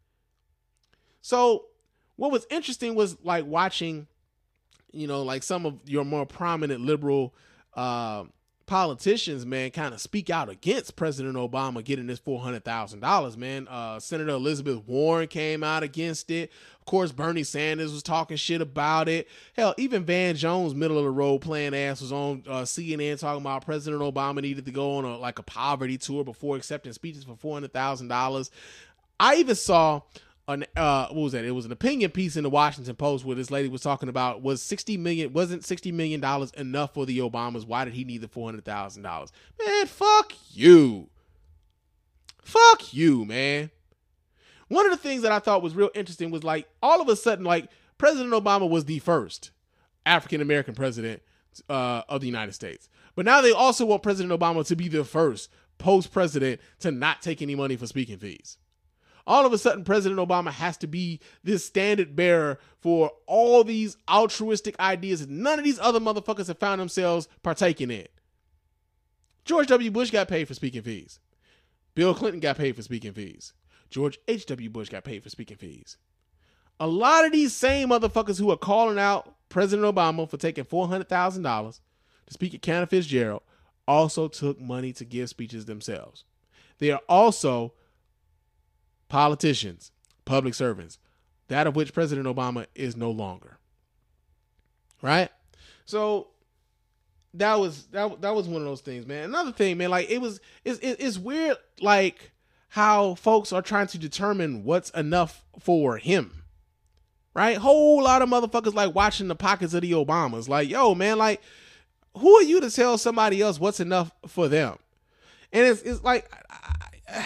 Speaker 2: So what was interesting was like watching, you know, like some of your more prominent liberal uh, politicians, man, kind of speak out against President Obama getting this four hundred thousand dollars, man. Uh, Senator Elizabeth Warren came out against it. Of course, Bernie Sanders was talking shit about it. Hell, even Van Jones, middle of the road playing ass, was on uh, C N N talking about President Obama needed to go on a, like a poverty tour before accepting speeches for four hundred thousand dollars. I even saw an uh, what was that? It was an opinion piece in the Washington Post where this lady was talking about was sixty million wasn't sixty million dollars enough for the Obamas? Why did he need the four hundred thousand dollars? Man, fuck you. Fuck you, man. One of the things that I thought was real interesting was like all of a sudden, like President Obama was the first African American president uh, of the United States, but now they also want President Obama to be the first post-president to not take any money for speaking fees. All of a sudden, President Obama has to be this standard bearer for all these altruistic ideas that none of these other motherfuckers have found themselves partaking in. George W. Bush got paid for speaking fees. Bill Clinton got paid for speaking fees. George H W. Bush got paid for speaking fees. A lot of these same motherfuckers who are calling out President Obama for taking four hundred thousand dollars to speak at Cantor Fitzgerald also took money to give speeches themselves. They are also politicians, public servants, that of which President Obama is no longer. Right? So that was that, that was one of those things, man. Another thing, man, like it was it's, it's weird, like how folks are trying to determine what's enough for him. Right? Whole lot of motherfuckers like watching the pockets of the Obamas. Like, yo, man, like, who are you to tell somebody else what's enough for them? And it's it's like I,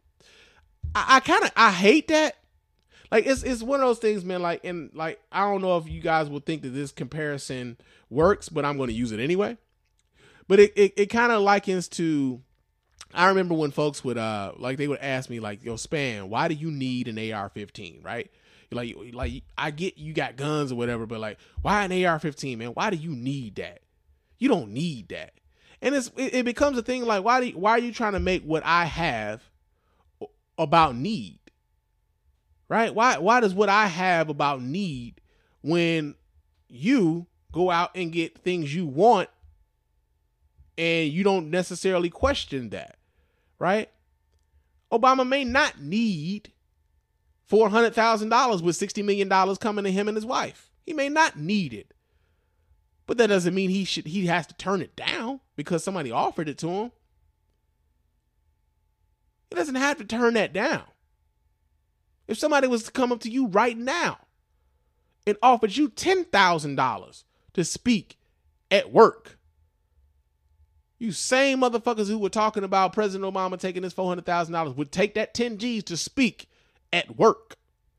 Speaker 2: I, I kind of I hate that. Like it's it's one of those things, man. Like and like I don't know if you guys will think that this comparison works, but I'm going to use it anyway. But it it, it kind of likens to. I remember when folks would uh like they would ask me like, yo, Span, why do you need an A R fifteen, right? Like like I get you got guns or whatever, but like why an A R fifteen, man? Why do you need that? You don't need that. And it's it, it becomes a thing like why do you, why are you trying to make what I have about need? Right? Why why does what I have about need when you go out and get things you want and you don't necessarily question that? Right? Obama may not need four hundred thousand dollars with sixty million dollars coming to him and his wife. He may not need it. But that doesn't mean he should he has to turn it down because somebody offered it to him. He doesn't have to turn that down. If somebody was to come up to you right now and offered you ten thousand dollars to speak at work, you same motherfuckers who were talking about President Obama taking this four hundred thousand dollars would take that ten G's to speak at work.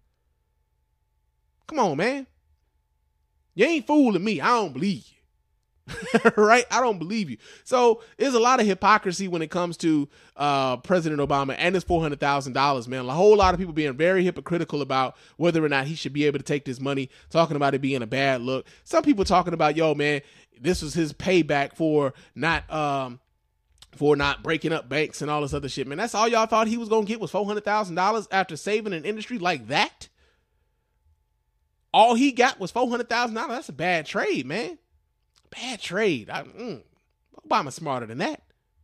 Speaker 2: Come on, man. You ain't fooling me. I don't believe you. Right? I don't believe you. So there's a lot of hypocrisy when it comes to uh, President Obama and his four hundred thousand dollars, man. A whole lot of people being very hypocritical about whether or not he should be able to take this money, talking about it being a bad look. Some people talking about, yo, man, this was his payback for not um, for not breaking up banks and all this other shit, man. That's all y'all thought he was going to get was four hundred thousand dollars after saving an industry like that? All he got was four hundred thousand dollars. That's a bad trade, man. Bad trade. I, mm, Obama's smarter than that.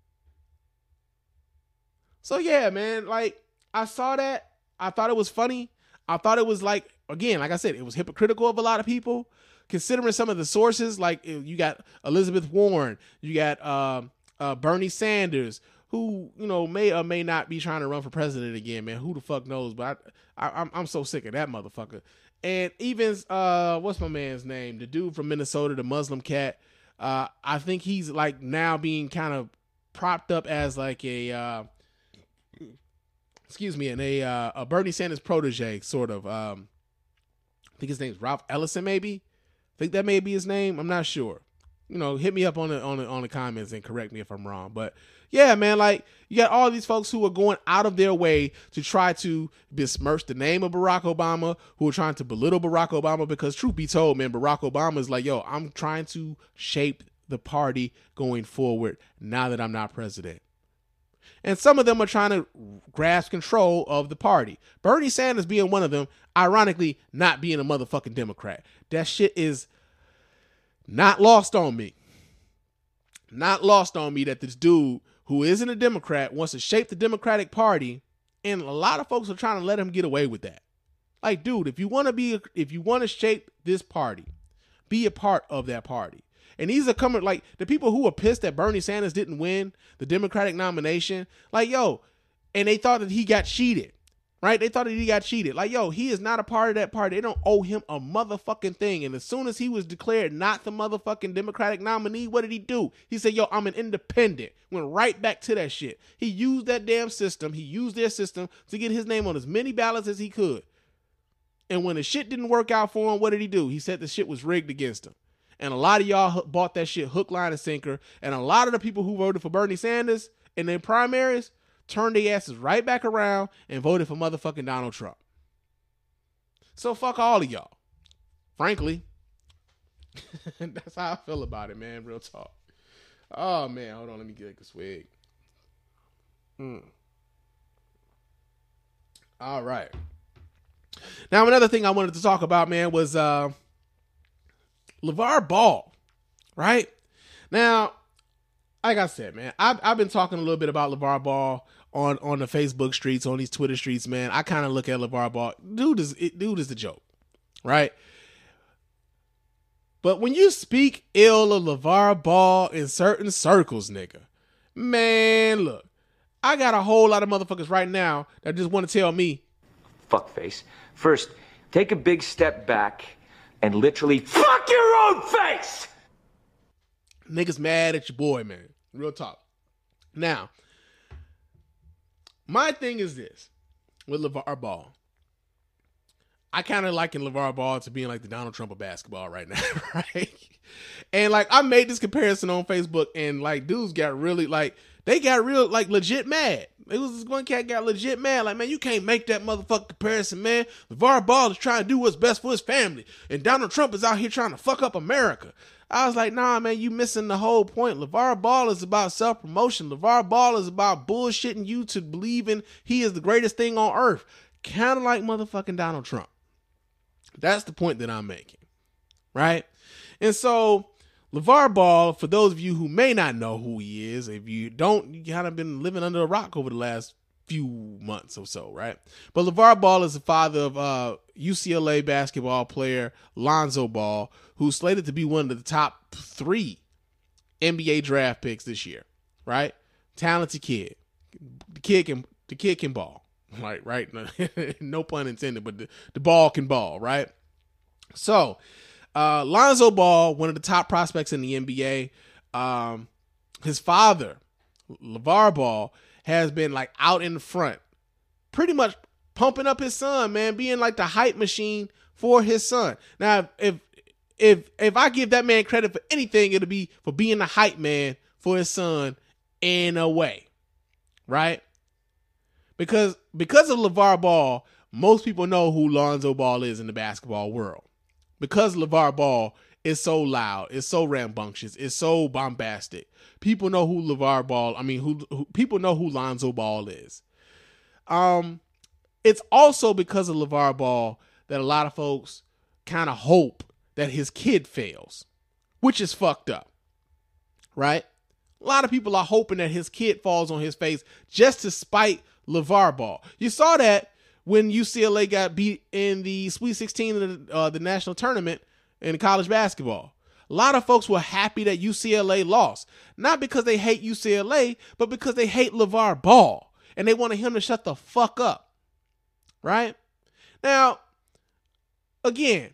Speaker 2: So, yeah, man, like, I saw that. I thought it was funny. I thought it was, like, again, like I said, it was hypocritical of a lot of people. Considering some of the sources, like, you got Elizabeth Warren, you got uh, uh, Bernie Sanders, who, you know, may or may not be trying to run for president again, man. Who the fuck knows? But I, I, I'm, I'm so sick of that motherfucker. And even, uh, what's my man's name? The dude from Minnesota, the Muslim cat. Uh, I think he's like now being kind of propped up as like a, uh, excuse me, and a, uh, a Bernie Sanders protege, sort of. Um, I think his name's Ralph Ellison, maybe. I think that may be his name. I'm not sure. You know, hit me up on the on the on the comments and correct me if I'm wrong. But yeah, man, like you got all these folks who are going out of their way to try to besmirch the name of Barack Obama, who are trying to belittle Barack Obama because truth be told, man, Barack Obama is like, yo, I'm trying to shape the party going forward now that I'm not president. And some of them are trying to grasp control of the party. Bernie Sanders being one of them, ironically, not being a motherfucking Democrat. That shit is not lost on me. Not lost on me that this dude who isn't a Democrat wants to shape the Democratic Party, and a lot of folks are trying to let him get away with that. Like, dude, if you want to be, if you want to shape this party, be a part of that party. And these are coming, like, the people who are pissed that Bernie Sanders didn't win the Democratic nomination, like, yo, and they thought that he got cheated. right? They thought that he got cheated. Like, yo, he is not a part of that party. They don't owe him a motherfucking thing. And as soon as he was declared not the motherfucking Democratic nominee, what did he do? He said, yo, I'm an independent. Went right back to that shit. He used that damn system. He used their system to get his name on as many ballots as he could. And when the shit didn't work out for him, what did he do? He said the shit was rigged against him. And a lot of y'all bought that shit hook, line, and sinker. And a lot of the people who voted for Bernie Sanders in their primaries turned their asses right back around and voted for motherfucking Donald Trump. So fuck all of y'all. Frankly. That's how I feel about it, man. Real talk. Oh, man. Hold on. Let me get a swig. Mm. All right. Now, another thing I wanted to talk about, man, was uh, LeVar Ball, right? Now, like I said, man, I've, I've been talking a little bit about LeVar Ball on, on the Facebook streets, on these Twitter streets, man. I kind of look at LeVar Ball. Dude is, dude is the joke, right? But when you speak ill of LeVar Ball in certain circles, nigga, man, look, I got a whole lot of motherfuckers right now that just want to tell me,
Speaker 7: fuckface. First, take a big step back and literally fuck your own face!
Speaker 2: Niggas mad at your boy, man. Real talk. Now, my thing is this with LeVar Ball. I kind of liken LeVar Ball to being like the Donald Trump of basketball right now, right? And like, I made this comparison on Facebook, and like, dudes got really like, they got real, like, legit mad. It was this one cat got legit mad. Like, man, you can't make that motherfucking comparison, man. LeVar Ball is trying to do what's best for his family, and Donald Trump is out here trying to fuck up America. I was like, nah, man, you missing the whole point. LeVar Ball is about self-promotion. LeVar Ball is about bullshitting you to believing he is the greatest thing on earth. Kind of like motherfucking Donald Trump. That's the point that I'm making, right? And so LeVar Ball, for those of you who may not know who he is, if you don't, you kind of been living under a rock over the last few months or so, right? But LeVar Ball is the father of uh, U C L A basketball player Lonzo Ball, who's slated to be one of the top three N B A draft picks this year, right? Talented kid. The kid can, the kid can ball. Right, right. No pun intended, but the, the ball can ball, right? So, uh, Lonzo Ball, one of the top prospects in the N B A, um, his father, LeVar Ball, has been like out in the front, pretty much pumping up his son, man, being like the hype machine for his son. Now, if if if I give that man credit for anything, it'll be for being the hype man for his son in a way, right? Because because of LeVar Ball, most people know who Lonzo Ball is in the basketball world. Because LeVar Ball is so loud, it's so rambunctious, it's so bombastic. People know who LeVar Ball, I mean, who, who people know who Lonzo Ball is. Um, it's also because of LeVar Ball that a lot of folks kind of hope that his kid fails, which is fucked up, right? A lot of people are hoping that his kid falls on his face just to spite LeVar Ball. You saw that when U C L A got beat in the Sweet sixteen of the, uh, the national tournament in college basketball. A lot of folks were happy that U C L A lost. Not because they hate U C L A, but because they hate LeVar Ball. And they wanted him to shut the fuck up. Right? Now, again,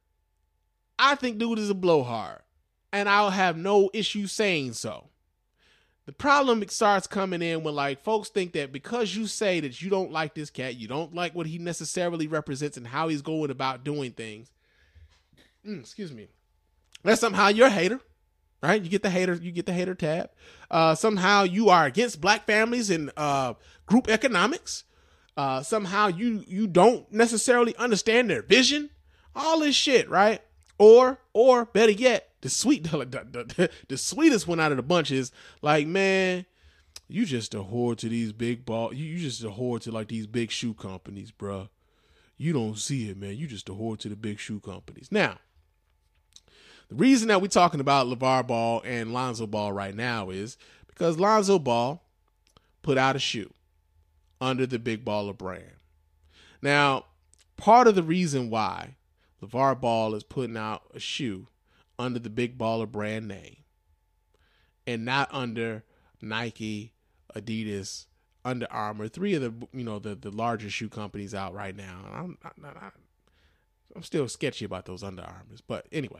Speaker 2: I think dude is a blowhard. And I'll have no issue saying so. The problem starts coming in when like folks think that because you say that you don't like this cat, you don't like what he necessarily represents and how he's going about doing things. Mm, excuse me. That somehow you're a hater, right? You get the hater, you get the hater tab. Uh, somehow you are against black families and uh, group economics. Uh, somehow you you don't necessarily understand their vision. All this shit, right? Or or better yet, the sweet the, the, the sweetest one out of the bunch is like, man, you just a whore to these big ball. You, you just a whore to like these big shoe companies, bruh. You don't see it, man. You just a whore to the big shoe companies. Now, the reason that we're talking about LeVar Ball and Lonzo Ball right now is because Lonzo Ball put out a shoe under the Big Baller brand. Now, part of the reason why LeVar Ball is putting out a shoe under the Big Baller brand name and not under Nike, Adidas, Under Armour, three of the you know the the larger shoe companies out right now. I'm I, I, I'm still sketchy about those Under Armours, but anyway,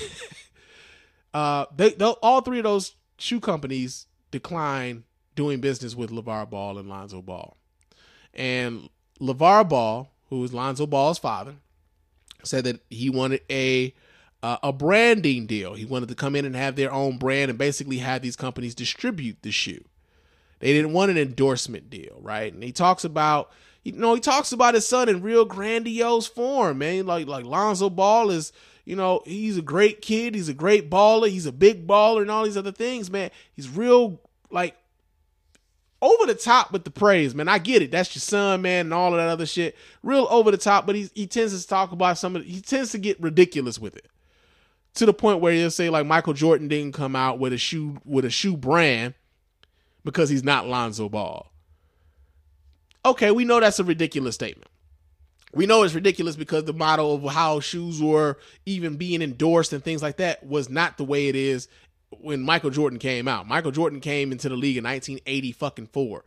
Speaker 2: uh, they, they all three of those shoe companies declined doing business with LeVar Ball and Lonzo Ball, and LeVar Ball, who is Lonzo Ball's father, said that he wanted a uh, a branding deal. He wanted to come in and have their own brand and basically have these companies distribute the shoe. They didn't want an endorsement deal, right? And he talks about, you know, he talks about his son in real grandiose form, man. Like, like Lonzo Ball is, you know, he's a great kid. He's a great baller. He's a big baller and all these other things, man. He's real, like, over the top with the praise, man. I get it. That's your son, man, and all of that other shit. Real over the top, but he, he tends to talk about some of, he tends to get ridiculous with it. To the point where he'll say, like, Michael Jordan didn't come out with a shoe, with a shoe brand because he's not Lonzo Ball. Okay, we know that's a ridiculous statement. We know it's ridiculous because the model of how shoes were even being endorsed and things like that was not the way it is when Michael Jordan came out. Michael Jordan came into the league in nineteen eighty fucking four.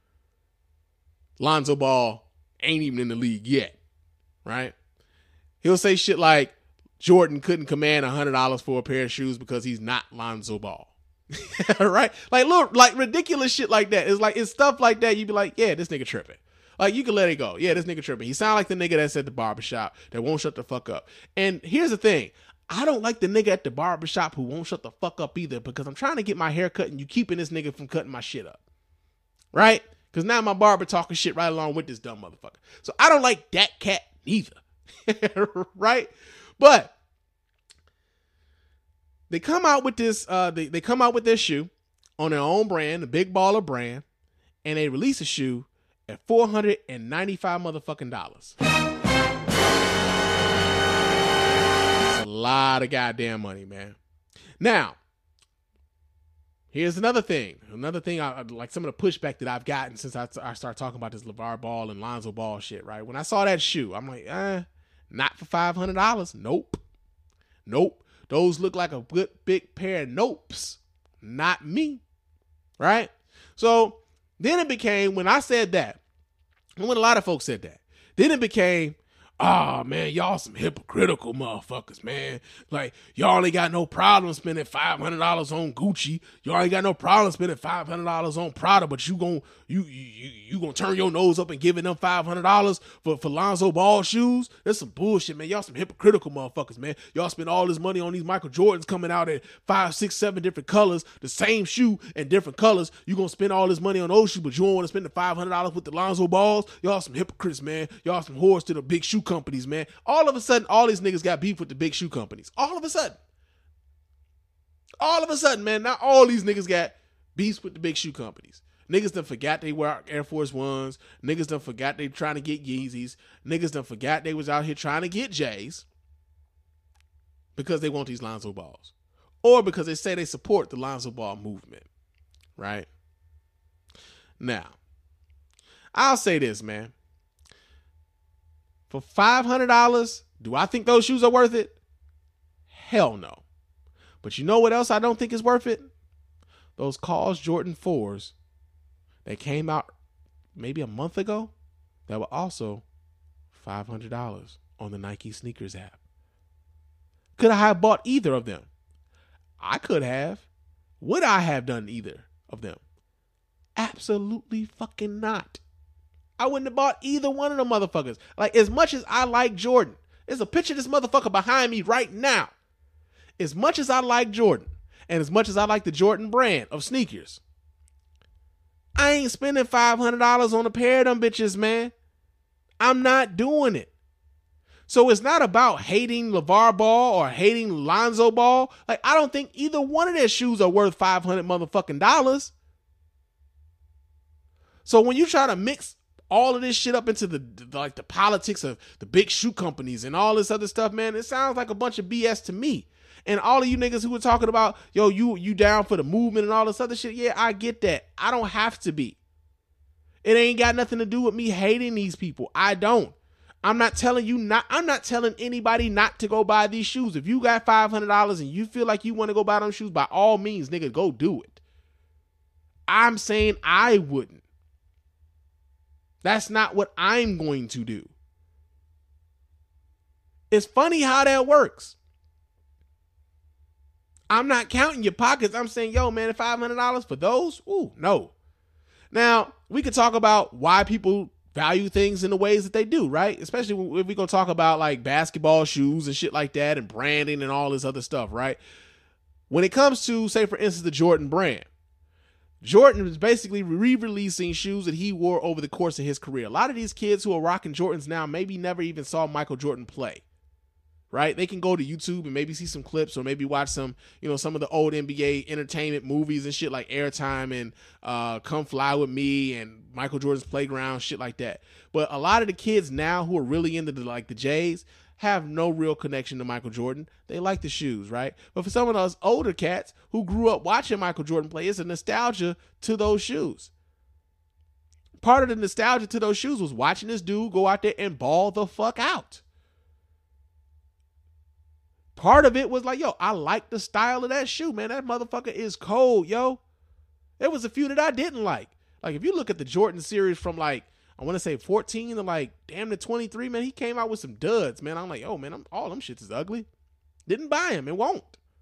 Speaker 2: Lonzo Ball ain't even in the league yet, right? He'll say shit like Jordan couldn't command one hundred dollars for a pair of shoes because he's not Lonzo Ball. Right? Like, look, like ridiculous shit like that. It's like, it's stuff like that. You'd be like, yeah, this nigga tripping. Like, you can let it go. Yeah, this nigga tripping. He sound like the nigga that's at the barbershop that won't shut the fuck up. And here's the thing. I don't like the nigga at the barbershop who won't shut the fuck up either, because I'm trying to get my hair cut and you keeping this nigga from cutting my shit up. Right? Because now my barber talking shit right along with this dumb motherfucker. So I don't like that cat neither. Right? But They come out with this, uh, they, they come out with this shoe on their own brand, the Big Baller brand, and they release a shoe at four hundred ninety-five motherfucking dollars. That's a lot of goddamn money, man. Now, here's another thing. Another thing, I, like some of the pushback that I've gotten since I, I started talking about this LeVar Ball and Lonzo Ball shit, right? When I saw that shoe, I'm like, eh, not for five hundred dollars. Nope. Nope. Those look like a good big pair of nopes. Not me. Right? So then it became, when I said that, and when a lot of folks said that, then it became, oh man, y'all some hypocritical motherfuckers, man. Like, y'all ain't got no problem spending five hundred dollars on Gucci. Y'all ain't got no problem spending five hundred dollars on Prada, but you gon' you you you gonna turn your nose up and giving them five hundred dollars for, for Lonzo Ball shoes? That's some bullshit, man. Y'all some hypocritical motherfuckers, man. Y'all spend all this money on these Michael Jordans coming out in five, six, seven different colors, the same shoe in different colors. You gonna spend all this money on those shoes, but you don't want to spend the five hundred dollars with the Lonzo Balls? Y'all some hypocrites, man. Y'all some whores to the big shoe companies, man. All of a sudden, all these niggas got beef with the big shoe companies. All of a sudden. All of a sudden, man. Now all these niggas got beefs with the big shoe companies. Niggas done forgot they wear Air Force Ones. Niggas done forgot they trying to get Yeezys. Niggas done forgot they was out here trying to get J's because they want these Lonzo Balls. Or because they say they support the Lonzo Ball movement. Right? Now, I'll say this, man. For five hundred dollars, do I think those shoes are worth it? Hell no. But you know what else I don't think is worth it? Those Cause Jordan fours that came out maybe a month ago that were also five hundred dollars on the Nike Sneakers app. Could I have bought either of them? I could have. Would I have done either of them? Absolutely fucking not. I wouldn't have bought either one of them motherfuckers. Like, as much as I like Jordan, there's a picture of this motherfucker behind me right now. As much as I like Jordan, and as much as I like the Jordan brand of sneakers, I ain't spending five hundred dollars on a pair of them bitches, man. I'm not doing it. So it's not about hating LeVar Ball or hating Lonzo Ball. Like, I don't think either one of their shoes are worth five hundred motherfucking dollars. So when you try to mix all of this shit up into the, the like the politics of the big shoe companies and all this other stuff, man, it sounds like a bunch of B S to me. And all of you niggas who were talking about, yo, you you down for the movement and all this other shit, yeah, I get that. I don't have to be. It ain't got nothing to do with me hating these people. I don't. I'm not telling you not, I'm not telling anybody not to go buy these shoes. If you got five hundred dollars and you feel like you want to go buy them shoes, by all means, nigga, go do it. I'm saying I wouldn't. That's not what I'm going to do. It's funny how that works. I'm not counting your pockets. I'm saying, yo, man, five hundred dollars for those? Ooh, no. Now, we could talk about why people value things in the ways that they do, right? Especially if we're going to talk about like basketball shoes and shit like that and branding and all this other stuff, right? When it comes to, say, for instance, the Jordan brand, Jordan is basically re-releasing shoes that he wore over the course of his career. A lot of these kids who are rocking Jordans now maybe never even saw Michael Jordan play. Right? They can go to YouTube and maybe see some clips or maybe watch some, you know, some of the old N B A entertainment movies and shit like Airtime and uh, Come Fly With Me and Michael Jordan's Playground, shit like that. But a lot of the kids now who are really into the, like the Jays have no real connection to Michael Jordan. They like the shoes, right? But for some of those older cats who grew up watching Michael Jordan play, it's a nostalgia to those shoes. Part of the nostalgia to those shoes was watching this dude go out there and ball the fuck out. Part of it was like, yo, I like the style of that shoe, man. That motherfucker is cold, yo. There was a few that I didn't like. Like, if you look at the Jordan series from, like, I want to say fourteen to, like, damn to twenty-three, man, he came out with some duds, man. I'm like, oh, man, I'm, all them shits is ugly. Didn't buy him. It won't.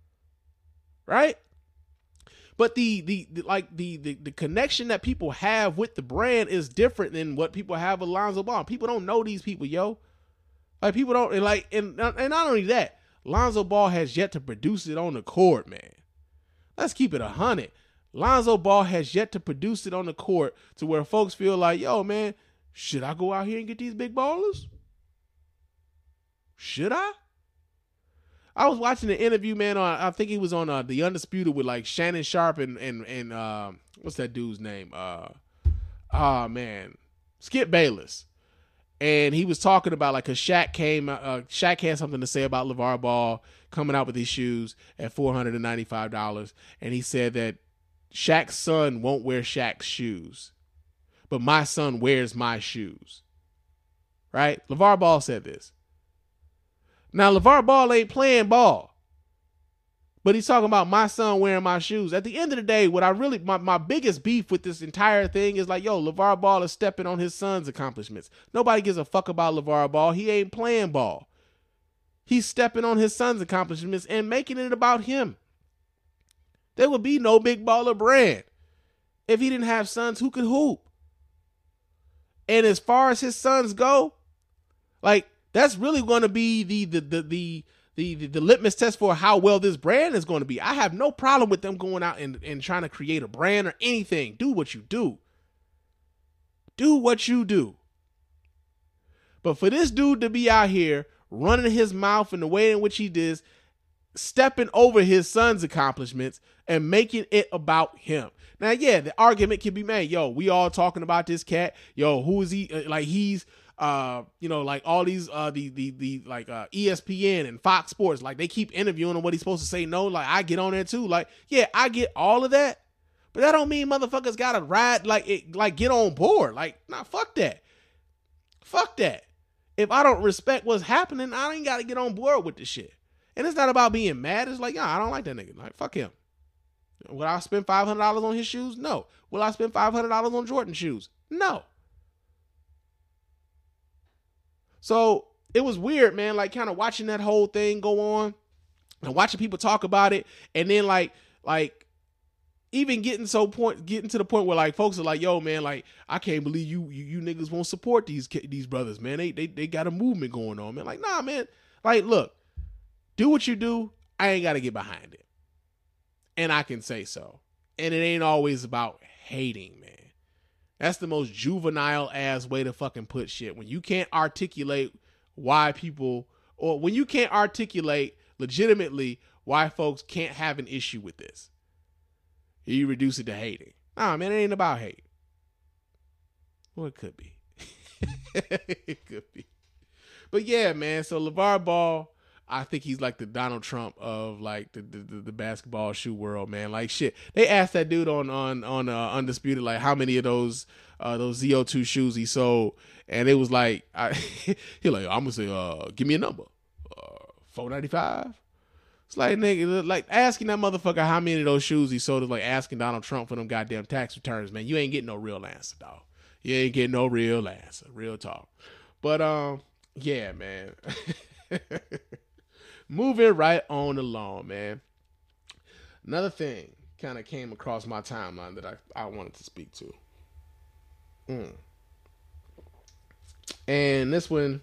Speaker 2: Right? But the, the, the like, the, the, the connection that people have with the brand is different than what people have with Lonzo Ball. People don't know these people, yo. Like, people don't, and like, and, and not only that, Lonzo Ball has yet to produce it on the court, man. Let's keep it a hundred. Lonzo Ball has yet to produce it on the court to where folks feel like, yo, man, should I go out here and get these big ballers? Should I? I was watching an interview, man, on, I think he was on uh, The Undisputed with like Shannon Sharp and, and, and uh, what's that dude's name? Uh, oh, man, Skip Bayless. And he was talking about, like, cause Shaq came, uh, Shaq had something to say about LeVar Ball coming out with these shoes at four hundred ninety-five dollars. And he said that Shaq's son won't wear Shaq's shoes, but my son wears my shoes. Right? LeVar Ball said this. Now, LeVar Ball ain't playing ball, but he's talking about my son wearing my shoes. At the end of the day, what I really, my, my biggest beef with this entire thing is like, yo, LeVar Ball is stepping on his son's accomplishments. Nobody gives a fuck about LeVar Ball. He ain't playing ball. He's stepping on his son's accomplishments and making it about him. There would be no Big Baller brand if he didn't have sons who could hoop. And as far as his sons go, like, that's really going to be the, the, the, the, The, the the litmus test for how well this brand is going to be. I have no problem with them going out and, and trying to create a brand or anything. Do what you do. Do what you do. But for this dude to be out here running his mouth in the way in which he did, stepping over his son's accomplishments and making it about him. Now, yeah, the argument can be made. Yo, we all talking about this cat. Yo, who is he? Like, he's... Uh, you know, like all these, uh, the, the, the, like, uh, E S P N and Fox Sports, like they keep interviewing him what he's supposed to say. No, like I get on there too. Like, yeah, I get all of that, but that don't mean motherfuckers gotta ride, like it, like get on board. Like, nah, fuck that. Fuck that. If I don't respect what's happening, I ain't gotta get on board with this shit. And it's not about being mad. It's like, yeah, I don't like that nigga. Like, fuck him. Will I spend five hundred dollars on his shoes? No. Will I spend five hundred dollars on Jordan shoes? No. So it was weird, man, like kind of watching that whole thing go on and watching people talk about it. And then like, like even getting so point, getting to the point where like folks are like, yo, man, like, I can't believe you, you, you niggas won't support these, these brothers, man. They, they, they got a movement going on, man. Like, nah, man, like, look, do what you do. I ain't got to get behind it. And I can say so. And it ain't always about hating, man. That's the most juvenile ass way to fucking put shit. When you can't articulate why people, or when you can't articulate legitimately why folks can't have an issue with this, you reduce it to hating. Nah, man, it ain't about hate. Well, it could be. It could be. But yeah, man, so LeVar Ball, I think he's like the Donald Trump of like the, the, the basketball shoe world, man. Like shit. They asked that dude on on on uh, Undisputed like how many of those uh, those Z O two shoes he sold, and it was like I, he like I'm gonna say uh give me a number, uh, four ninety-five. It's like nigga, like asking that motherfucker how many of those shoes he sold is like asking Donald Trump for them goddamn tax returns, man. You ain't getting no real answer, dog. You ain't getting no real answer, real talk. But um, yeah, man. Moving right on along, man. Another thing kind of came across my timeline that I, I wanted to speak to. Mm. And this one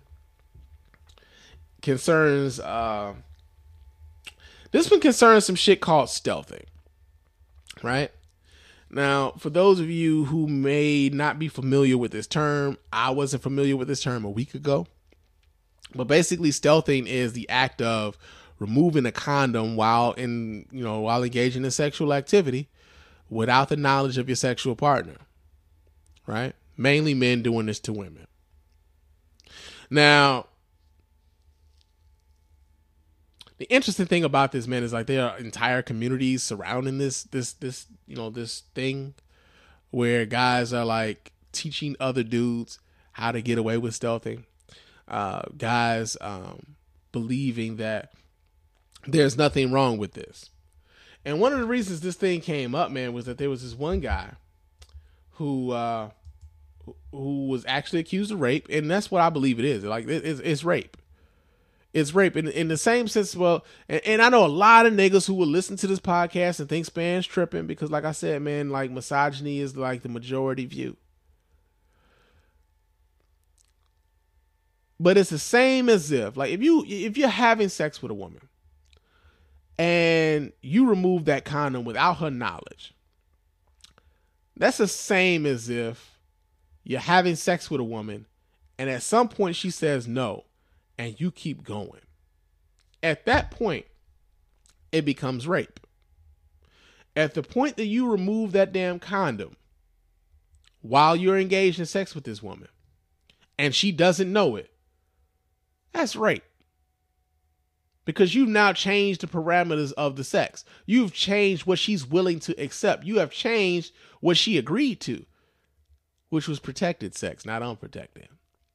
Speaker 2: concerns uh, this one concerns some shit called stealthing. Right? Now, for those of you who may not be familiar with this term, I wasn't familiar with this term a week ago. But basically, stealthing is the act of removing a condom while in, you know, while engaging in sexual activity without the knowledge of your sexual partner. Right? Mainly men doing this to women. Now, the interesting thing about this, man, is like there are entire communities surrounding this, this, this, you know, this thing where guys are like teaching other dudes how to get away with stealthing. Uh, guys um, believing that there's nothing wrong with this. And one of the reasons this thing came up, man, was that there was this one guy who uh, who was actually accused of rape, and that's what I believe it is. Like it's, it's rape. It's rape in, in the same sense. Well, and, and I know a lot of niggas who will listen to this podcast and think Span's tripping because, like I said, man, like misogyny is like the majority view. But it's the same as if, like, if you if you're having sex with a woman and you remove that condom without her knowledge, that's the same as if you're having sex with a woman and at some point she says no. And you keep going. At that point, it becomes rape. At the point that you remove that damn condom while you're engaged in sex with this woman and she doesn't know it, that's rape. Because you've now changed the parameters of the sex. You've changed what she's willing to accept. You have changed what she agreed to, which was protected sex, not unprotected.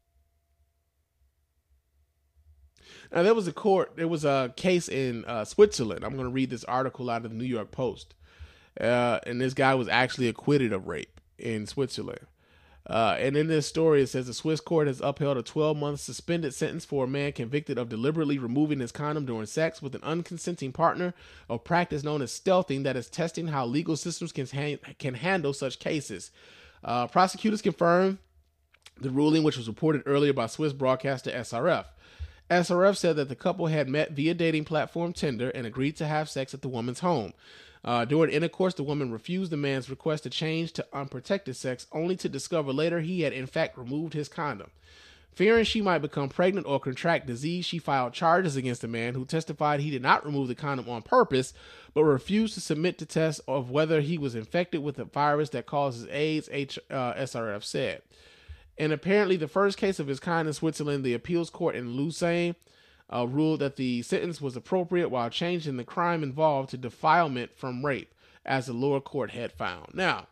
Speaker 2: Now, there was a court, there was a case in uh, Switzerland. I'm going to read this article out of the New York Post. Uh, and this guy was actually acquitted of rape in Switzerland. Uh, and in this story, it says the Swiss court has upheld a twelve-month suspended sentence for a man convicted of deliberately removing his condom during sex with an unconsenting partner, a practice known as stealthing that is testing how legal systems can, ha- can handle such cases. Uh, prosecutors confirmed the ruling, which was reported earlier by Swiss broadcaster S R F. S R F said that the couple had met via dating platform Tinder and agreed to have sex at the woman's home. Uh, during intercourse, the woman refused the man's request to change to unprotected sex, only to discover later he had in fact removed his condom. Fearing she might become pregnant or contract disease, she filed charges against the man, who testified he did not remove the condom on purpose, but refused to submit to tests of whether he was infected with a virus that causes AIDS, H, uh, S R F said. And apparently the first case of its kind in Switzerland, the appeals court in Lausanne uh, ruled that the sentence was appropriate while changing the crime involved to defilement from rape, as the lower court had found. Now,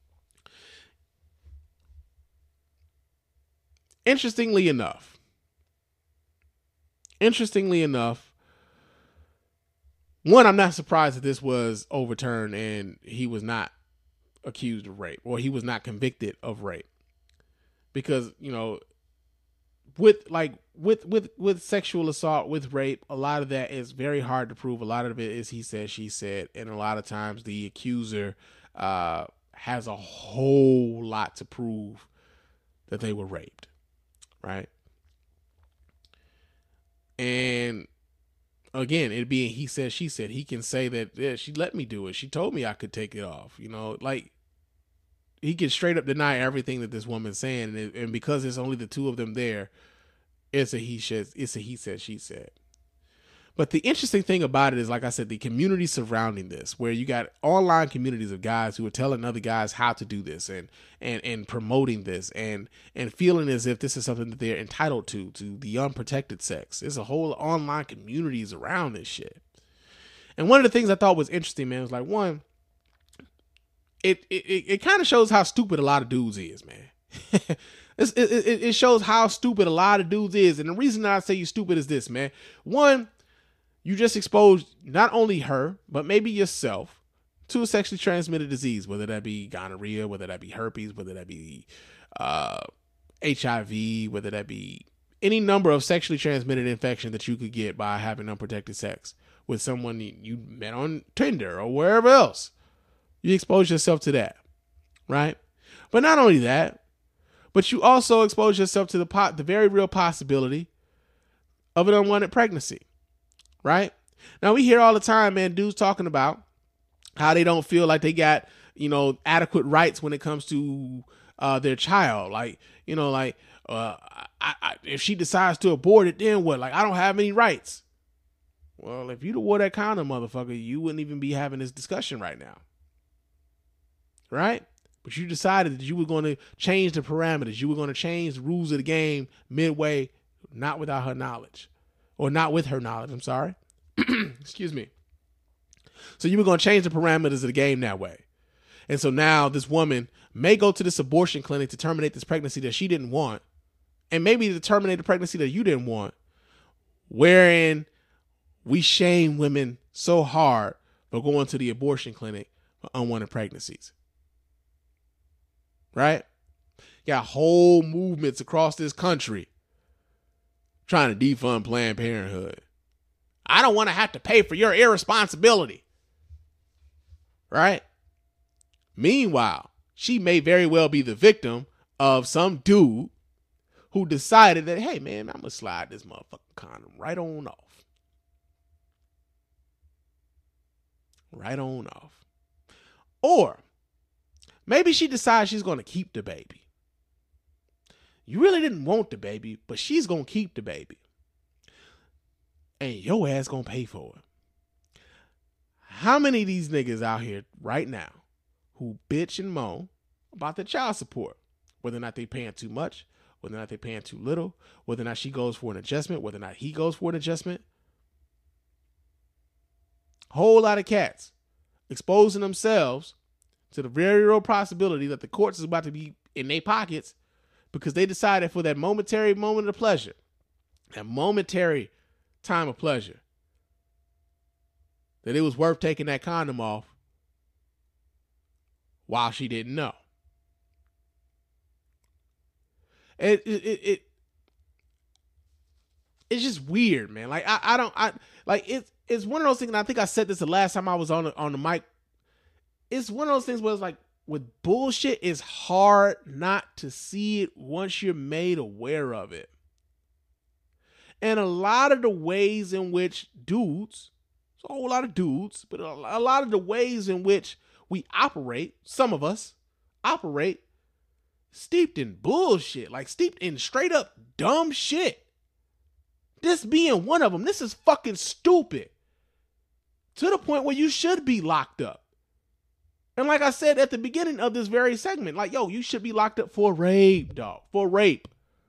Speaker 2: interestingly enough, interestingly enough, one, I'm not surprised that this was overturned and he was not accused of rape, or he was not convicted of rape. Because, you know, with like with with with sexual assault, with rape, a lot of that is very hard to prove. A lot of it is he said, she said, and a lot of times the accuser uh, has a whole lot to prove that they were raped, right? And again, it being he said, she said, he can say that yeah, she let me do it. She told me I could take it off. You know, like. He can straight up deny everything that this woman's saying, and, it, and because it's only the two of them there, it's a he said, it's a he said, she said. But the interesting thing about it is, like I said, the community surrounding this, where you got online communities of guys who are telling other guys how to do this, and and and promoting this, and and feeling as if this is something that they're entitled to, to the unprotected sex. There's a whole online communities around this shit. And one of the things I thought was interesting, man, was like, one, It it it kind of shows how stupid a lot of dudes is, man. it, it, it shows how stupid a lot of dudes is. And the reason I say you're stupid is this, man. One, you just exposed not only her, but maybe yourself to a sexually transmitted disease, whether that be gonorrhea, whether that be herpes, whether that be uh, H I V, whether that be any number of sexually transmitted infection that you could get by having unprotected sex with someone you met on Tinder or wherever else. You expose yourself to that, right? But not only that, but you also expose yourself to the pot, the very real possibility of an unwanted pregnancy, right? Now, we hear all the time, man, dudes talking about how they don't feel like they got, you know, adequate rights when it comes to uh, their child. Like, you know, like, uh, I, I, if she decides to abort it, then what? Like, I don't have any rights. Well, if you'd have wore that condom, motherfucker, you wouldn't even be having this discussion right now. Right? But you decided that you were going to change the parameters. You were going to change the rules of the game midway, not without her knowledge. Or not with her knowledge, I'm sorry. Excuse me. So you were going to change the parameters of the game that way. And so now this woman may go to this abortion clinic to terminate this pregnancy that she didn't want. And maybe to terminate the pregnancy that you didn't want. Wherein we shame women so hard for going to the abortion clinic for unwanted pregnancies. Right? Got whole movements across this country trying to defund Planned Parenthood. I don't want to have to pay for your irresponsibility. Right? Meanwhile, she may very well be the victim of some dude who decided that, hey, man, I'm going to slide this motherfucking condom right on off. Right on off. Or maybe she decides she's going to keep the baby. You really didn't want the baby, but she's going to keep the baby. And your ass going to pay for it. How many of these niggas out here right now who bitch and moan about their child support? Whether or not they paying too much, whether or not they paying too little, whether or not she goes for an adjustment, whether or not he goes for an adjustment. Whole lot of cats exposing themselves to the very real possibility that the courts is about to be in their pockets because they decided for that momentary moment of pleasure, that momentary time of pleasure, that it was worth taking that condom off while she didn't know. It it it, it it's just weird, man. Like I, I don't I like it's it's one of those things, and I think I said this the last time I was on the, on the mic. It's one of those things where it's like with bullshit, it's hard not to see it once you're made aware of it. And a lot of the ways in which dudes, it's a whole lot of dudes, but a, a lot of the ways in which we operate, some of us operate steeped in bullshit, like steeped in straight up dumb shit. This being one of them. This is fucking stupid. To the point where you should be locked up. And like I said at the beginning of this very segment, like, yo, you should be locked up for rape, dog. For rape.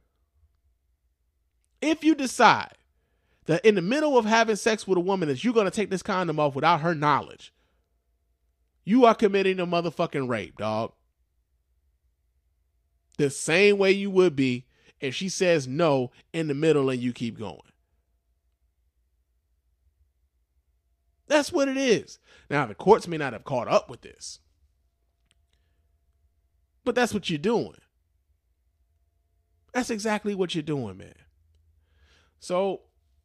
Speaker 2: If you decide that in the middle of having sex with a woman that you're going to take this condom off without her knowledge, you are committing a motherfucking rape, dog. The same way you would be if she says no in the middle and you keep going. That's what it is. Now, the courts may not have caught up with this, but that's what you're doing. That's exactly what you're doing, man. So,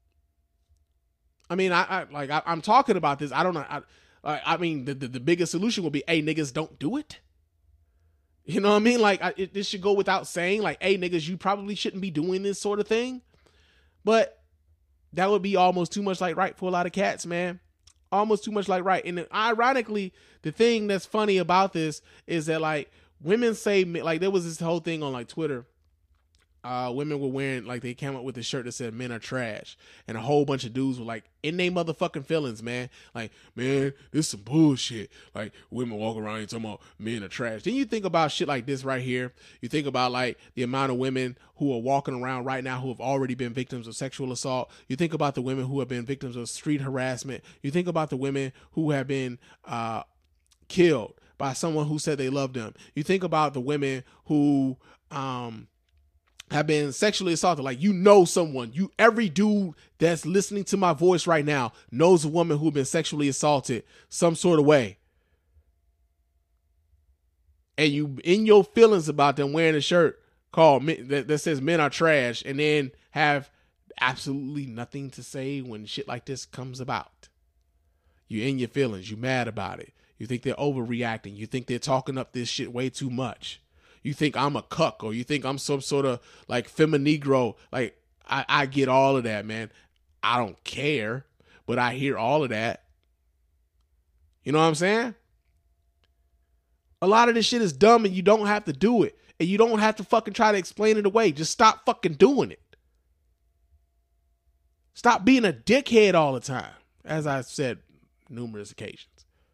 Speaker 2: I mean, I, I like I, I'm talking about this. I don't know. I, I, I mean, the, the the biggest solution would be, hey, niggas, don't do it. You know what I mean? Like, I, it, this should go without saying. Like, hey, niggas, you probably shouldn't be doing this sort of thing. But that would be almost too much like right for a lot of cats, man. Almost too much like right. And then, ironically, the thing that's funny about this is that, like, women say, like, there was this whole thing on, like, Twitter. Uh, women were wearing, like, they came up with a shirt that said men are trash. And a whole bunch of dudes were, like, in their motherfucking feelings, man. Like, man, this is some bullshit. Like, women walk around and talking about men are trash. Then you think about shit like this right here. You think about, like, the amount of women who are walking around right now who have already been victims of sexual assault. You think about the women who have been victims of street harassment. You think about the women who have been uh, killed by someone who said they loved them. You think about the women who... um. have been sexually assaulted. Like, you know someone, you every dude that's listening to my voice right now knows a woman who's been sexually assaulted some sort of way. and you in your feelings about them wearing a shirt called that, that says men are trash, and then have absolutely nothing to say when shit like this comes about. You in your feelings. You mad about it. You think they're overreacting. You think they're talking up this shit way too much. You think I'm a cuck, or you think I'm some sort of like feminegro. Like, I, I get all of that, man. I don't care, but I hear all of that. You know what I'm saying? A lot of this shit is dumb, and you don't have to do it. And you don't have to fucking try to explain it away. Just stop fucking doing it. Stop being a dickhead all the time, as I said numerous occasions.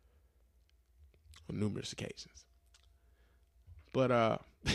Speaker 2: On numerous occasions. But, uh,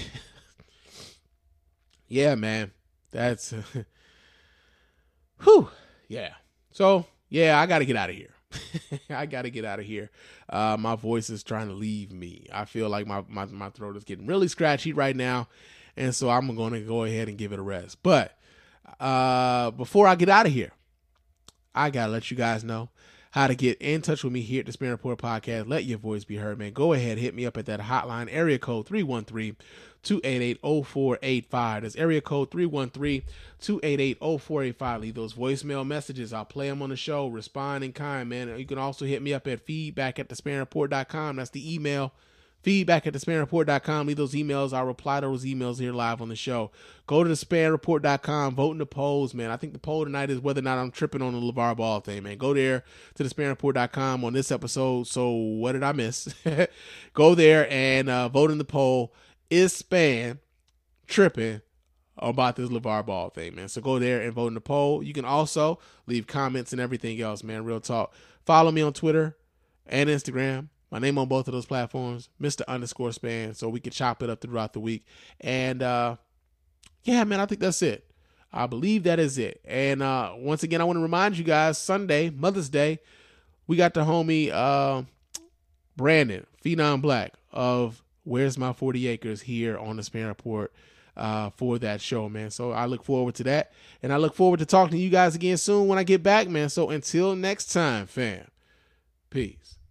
Speaker 2: yeah, man, that's, uh, whew, yeah. So, yeah, I got to get out of here. I got to get out of here. Uh, my voice is trying to leave me. I feel like my, my, my throat is getting really scratchy right now. And so I'm going to go ahead and give it a rest. But, uh, before I get out of here, I got to let you guys know how to get in touch with me here at the Spin Report Podcast. Let your voice be heard, man. Go ahead, hit me up at that hotline, area code three one three, two eight eight, zero four eight five. That's area code three one three, two eight eight, zero four eight five. Leave those voicemail messages. I'll play them on the show. Respond in kind, man. You can also hit me up at feedback at the span report dot com. That's the email. Feedback at the span report dot com. Leave those emails. I'll reply to those emails here live on the show. Go to the span report dot com. Vote in the polls, man. I think the poll tonight is whether or not I'm tripping on the LeVar Ball thing, man. Go there to the span report dot com on this episode. So what did I miss? Go there and uh, vote in the poll. Is Span tripping about this LeVar Ball thing, man? So go there and vote in the poll. You can also leave comments and everything else, man. Real talk. Follow me on Twitter and Instagram. My name on both of those platforms, Mister underscore Span, so we can chop it up throughout the week. And, uh, yeah, man, I think that's it. I believe that is it. And uh, once again, I want to remind you guys, Sunday, Mother's Day, we got the homie uh, Brandon, Phenom Black, of Where's My forty acres here on the Span Report uh, for that show, man. So I look forward to that. And I look forward to talking to you guys again soon when I get back, man. So until next time, fam, peace.